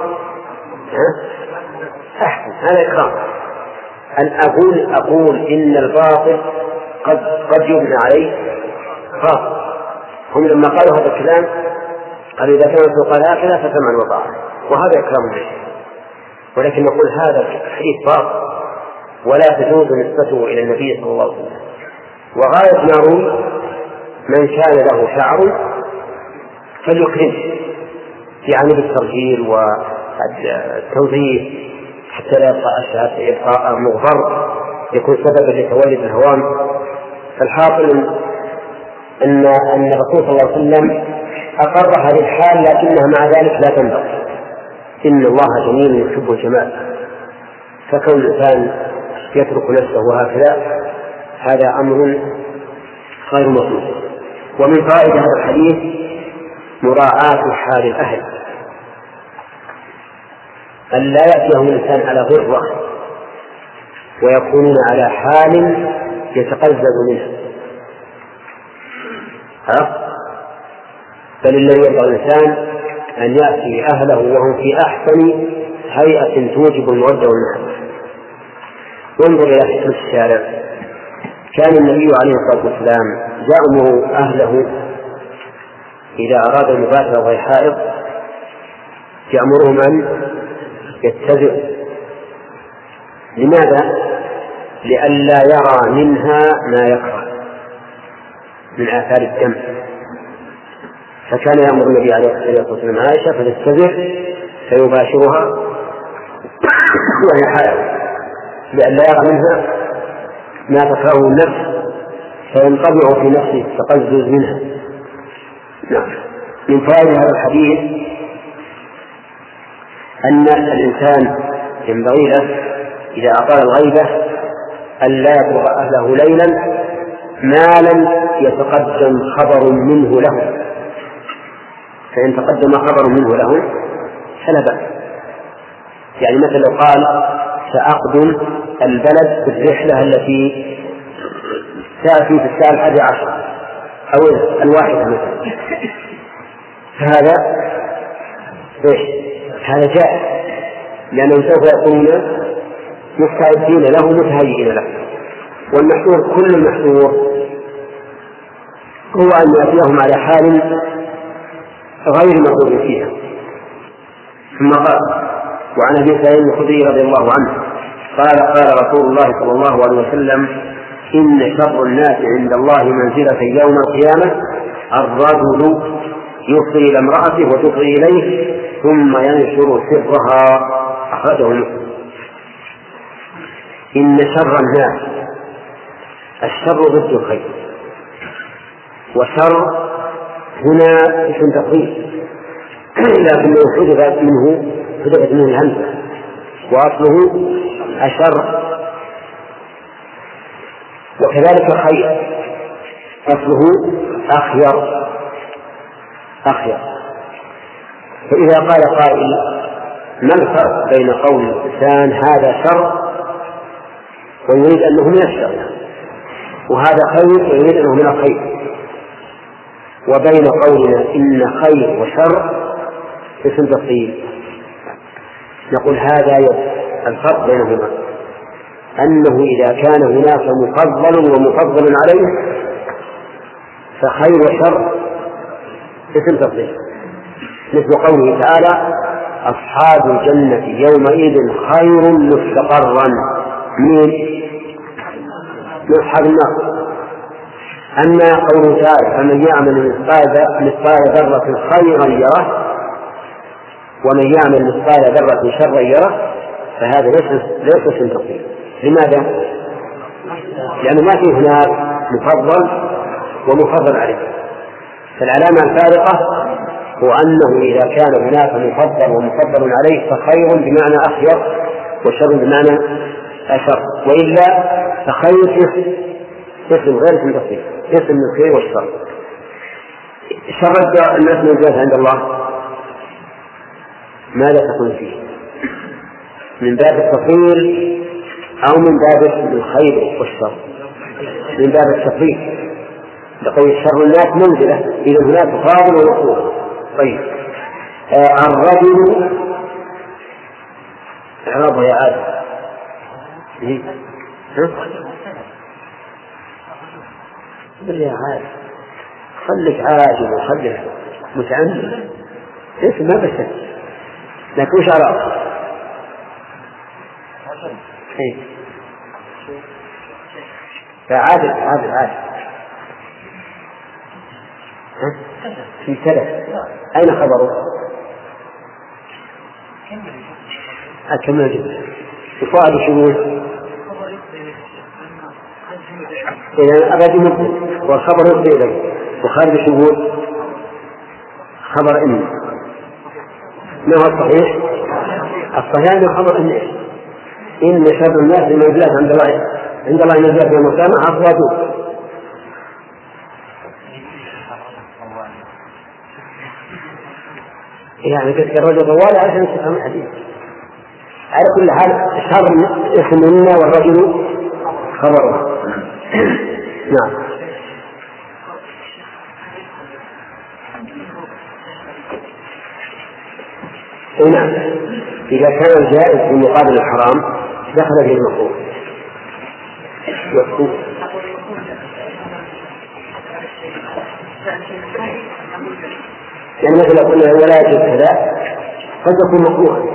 أحسن. هذا إكرام. أن أقول أقول إن الباطل قد قد يبنى عليه باطل. هم لما قالوا هذا الكلام قالوا: إذا كانت قال هكذا فسمعا وطاعة، وهذا إكرام له. ولكن نقول هذا الحديث باطل ولا تجوز نسبته إلى النبي صلى الله عليه وسلم. وغاية ما روي: من كان له شعر فليكرمه، يعني بالترجيل والتوظيف حتى لا يبقى أشعر إبقاء مغبر يكون سببا لتولد الهوام. فالحاصل أن أن الرسول صلى الله عليه وسلم أقر هذه الحال، لكنها مع ذلك لا تنبغي. إن الله جميل يحب الجمال، فكون الإنسان يترك نفسه هكذا هذا أمر غير مطلوب. ومن فائدة هذا الحديث مراعاة حال الأهل، أن لا يأتيهم الإنسان على غرة ويكونون على حال يتقزز منه، ها؟ بل الذي يرضى الإنسان أن يأتي أهله وهم في أحسن هيئة توجب المودة والمحبة. وانظر إلى حكمة الشارع. كان النبي عليه الصلاة والسلام يأمر أهله إذا أراد المباشرة وهي حائض يأمرهم أن يتزعوا. لماذا؟ لئلا يرى منها ما يكره من آثار الدم. فكان يأمر النبي عليه الصلاة والسلام عائشة فتتزع فيباشرها وهي حائض لئلا يرى منها ما تكرهه النفس فينطبع في نفسه التقزز منها. نعم. من فائدة هذا الحديث أن الإنسان ينبغي له إذا أطال الغيبة أن لا يبلغ أهله ليلا ما لم يتقدم خبر منه له، فإن تقدم خبر منه له فلا بأس. يعني مثلا لو قال سأقدم البلد في الرحلة التي تأتي في الساعة الحادية عشر أو الواحدة مثلا، فهذا هذا جائز، لأنه سوف يكونون مستعدين له متهيئين له. والمحذور كل المحذور هو أن يأتيهم على حال غير مغضوب فيها. ثم قال: وعن أبي سعيد الخدري رضي الله عنه قال: قال رسول الله صلى الله عليه وسلم: إن شر الناس عند الله منزلة يوم القيامة الرجل يفضي إلى امرأته وتفضي إليه ثم ينشر سرها. أخرجه مسلم. إن شر الناس، الشر ضد الخير، وشر هنا اسم تفضيل لكنه حذفت منه حذفت منه الهمزة وأصله أشر. وكذلك خير أصله أخير أخير. فإذا قال قائل: ما الفرق بين قول الإنسان هذا شر ويريد أنه من الشر، وهذا خير ويريد أنه من الخير، وبين قولنا إن خير وشر اسم تفضيل. نقول هذا الفرق بينهما أنه إذا كان هناك مفضل ومفضل عليه فخير وشر اسم تفضيل، مثل قوله تعالى أصحاب الجنة يومئذ خير مستقرا من من أصحاب النار. أما قوله تعالى فمن يعمل مثقال ذرة خيرا يره ومن يعمل مثقال ذرة شرا يره فهذا ليس ليس اسم تفضيل. لماذا؟ لأنه ما في هناك مفضل ومفضل عليه. فالعلامة الفارقة هو أنه إذا كان هناك مفضل ومفضل عليه فخير بمعنى أخير وشر بمعنى أشر، وإلا فخير اسم اسم غير اسم تفضيل، اسم الخير والشر. شر الناس من جهة عند الله ماذا تكون فيه؟ من باب التفضيل أو من باب الخير والشر؟ من باب التفضيل، لقول شر الناس منزلة، إذا هناك فاضل ومفضول. طيب آه الرجل إعرابه يا عادل إيه؟ ها؟ يا عادل خليك عاجل وخليك متعمد اسم ما بشر لكن وش إعرابه؟ إيه؟ فعادل عادل عادل في تلف أين خبره؟ أكمل جدا يفعل شمول إذا الرجل مبتدأ والخبر يبدأ إليه وخارج شمول خبر إن. ما هو الصحيح؟ الصحيح أن خبر إن إن شر الناس بمنزلات عند الله عند الله منزلات في المجتمع أفواجه. يعني كذلك الرجل طوال عشان تفهم الحديث. على كل حال شر اسم منا والرجل خبره. نعم. نعم إذا كان الجائز في مقابل الحرام دخل في المكروه. يعني مثلا قلنا ولا يجوز كذا قد يكون مكروها.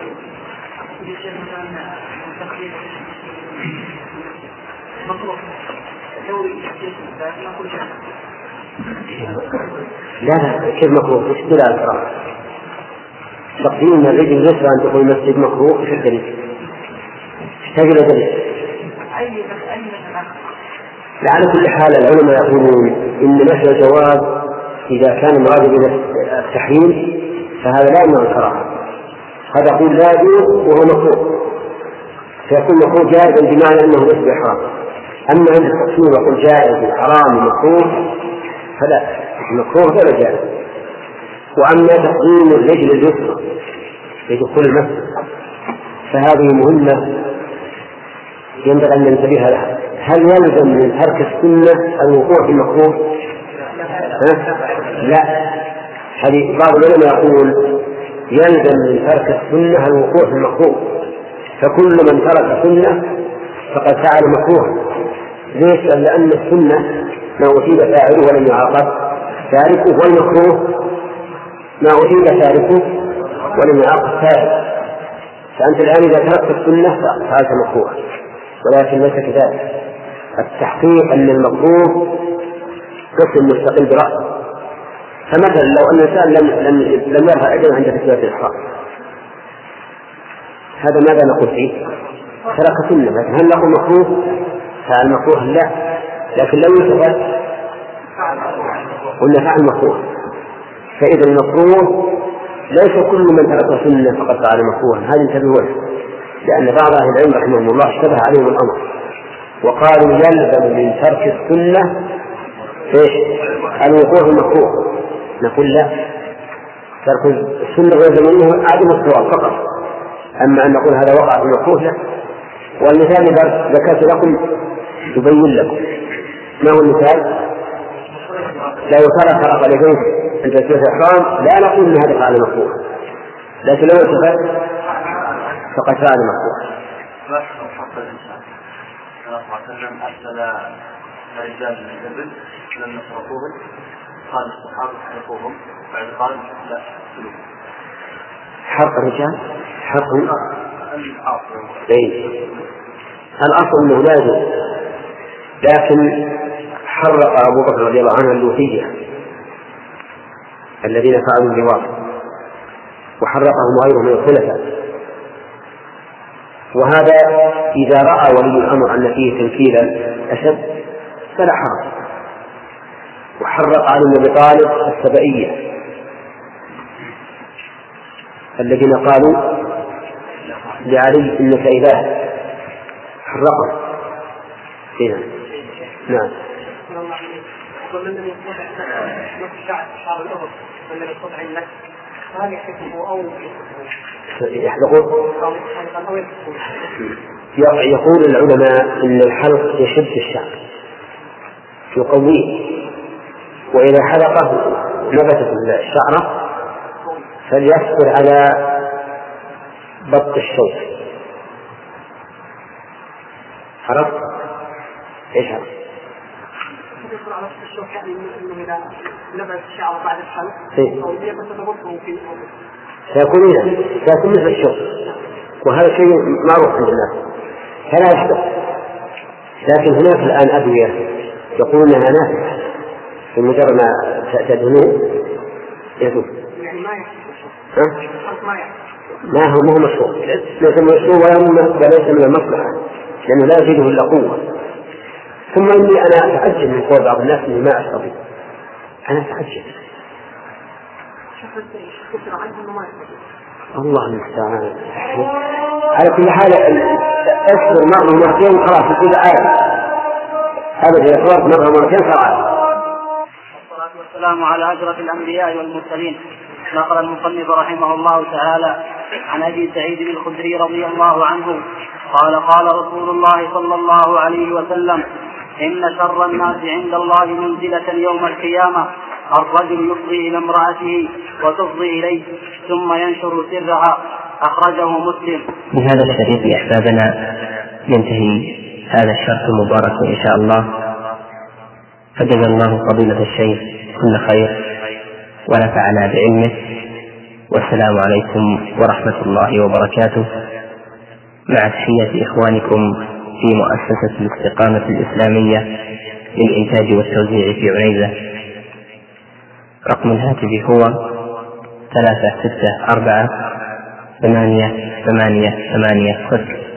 لا لا كيف مكروه؟ وش دلالة الكراهة؟ تقديم الرجل اليسرى أن تكون المسجد مكروه في الدليل. تجد دليل. على كل حال العلماء يقولون إن نفي الجواز إذا كان مراد إلى التحريم فهذا لا يمنع الكراهة. قد يقول لا يجوز وهو مكروه فيكون مكروه جائزا بمعنى أنه ليس بحرام. أما عند التقسيم يقول جائز حرام مكروه فلا مكروه ولا جائز. وأما تقديم الرجل اليسرى لدخول المسجد فهذه مهمة ينبغي أن ننتبه لها. هل يلزم من ترك السنة الوقوع في المكروه؟ لا. هذه بعض العلماء يقول يلزم من ترك السنة الوقوع في المكروه، فكل من ترك سنة فقد فعل مكروها. ليش؟ لأن السنة ما أصيب فاعله ولم يعاقب تاركه، والمكروه ما أصيب تاركه ولم يعاقب فاعله. فأنت الآن إذا تركت السنة فعلت مكروها، ولكن ليس كذلك. التحقيق أن المكروه قسم مستقل برأسه. فمثلا لو أن الإنسان لم لم لم يرها أجرا عند تكبيرة الإحرام هذا ماذا نقول فيه؟ ترك سنة. لكن هل نقول مكروه؟ فعل مكروه لا، لكن لو يثبت قلنا فعل مكروه. فإذا المكروه ليس كل من ترك سنة فقد فعل مكروها. هذا انتبهوا، لأن بعض أهل العلم رحمهم الله اشتبه عليهم الأمر وقالوا يلزم من ترك السنة ايش؟ الوقوع في المكروه. نقول لا، ترك السنة يلزم منه عدم الصواب فقط. أما أن نقول هذا وقع في المكروه لا. والمثال إذا ذكرت لكم يبين لكم. ما هو المثال؟ لو ترك رفع اليدين عند تكبيرة الإحرام لا نقول إن هذا فعل مكروه، لكن لو التفت فقد فعل مخطوء. لا تحصل الإنسان صلى الله عليه وسلم أرسل رجال من الجبل لم يصرفوهم، قال الصحابة حرقوهم، بعد قال لا تقتلوهم. حرق الرجال حرق الأصل الأصل أنه لا يجوز، لكن حرق أبو بكر رضي الله عنه اللوثية الذين فعلوا اللواط، وحرقهم غيرهم من الخلفاء. وهذا إذا رأى ولي الأمر أن فيه تنكيلا أشد فلا حرج. وحرق علي بن أبي طالب السبئية الذين قالوا لعلي إنك إله، حرقهم. هنا نعم. ومن لم يستطع نصف شعر شعر الأرض ومن لم يستطع النكس فهل يحرقه أو يحلقون؟ يقول العلماء إن الحلق يشد الشعر يقويه، وإذا حلقه نبتت الشعرة فليصبر على بط الشوك. عرفت؟ ايش هذا؟ يدخل على بط الشوك يعني انه اذا نبت الشعر بعد الحلق او يتبطه في سيكون إذا سيكون مثل الشوك، وهذا شيء معروف عند الناس فلا يحدث. لكن هناك الآن أدوية يقولون أنها نافعة، بمجرد ما تدهنوه يذوب. يعني ما يحدث ها؟ ما هو مو مشروع، ليس مشروع وليس من المصلحة لأنه لا يزيده إلا قوة. ثم إني أنا أتعجب من قول بعض الناس إني ما أستطيع، أنا أتعجب الله المستعان. على كل حال اصبر مرة مرتين خلاص يصير عادي، أبدا إذا صبرت مرة مرتين صار عادي. والصلاة والسلام على أشرف الأنبياء والمرسلين. نقل المصنف رحمه الله تعالى عن أبي سعيد الخدري رضي الله عنه قال قال رسول الله صلى الله عليه وسلم: إن شر الناس عند الله منزلة يوم القيامة الرجل يفضي إلى امرأته وتفضي إليه ثم ينشر سرها. أخرجه مسلم. بهذا الشريط أحبابنا ينتهي هذا الشرح المبارك إن شاء الله، فجزا الله فضيلة الشيخ كل خير ونفعنا بعلمه، والسلام عليكم ورحمة الله وبركاته، مع تحية إخوانكم في مؤسسة الاستقامة الإسلامية للإنتاج والتوزيع في عنيزة. رقم الهاتف هو ثلاثة ستة أربعة ثمانية ثمانية ثمانية صفر.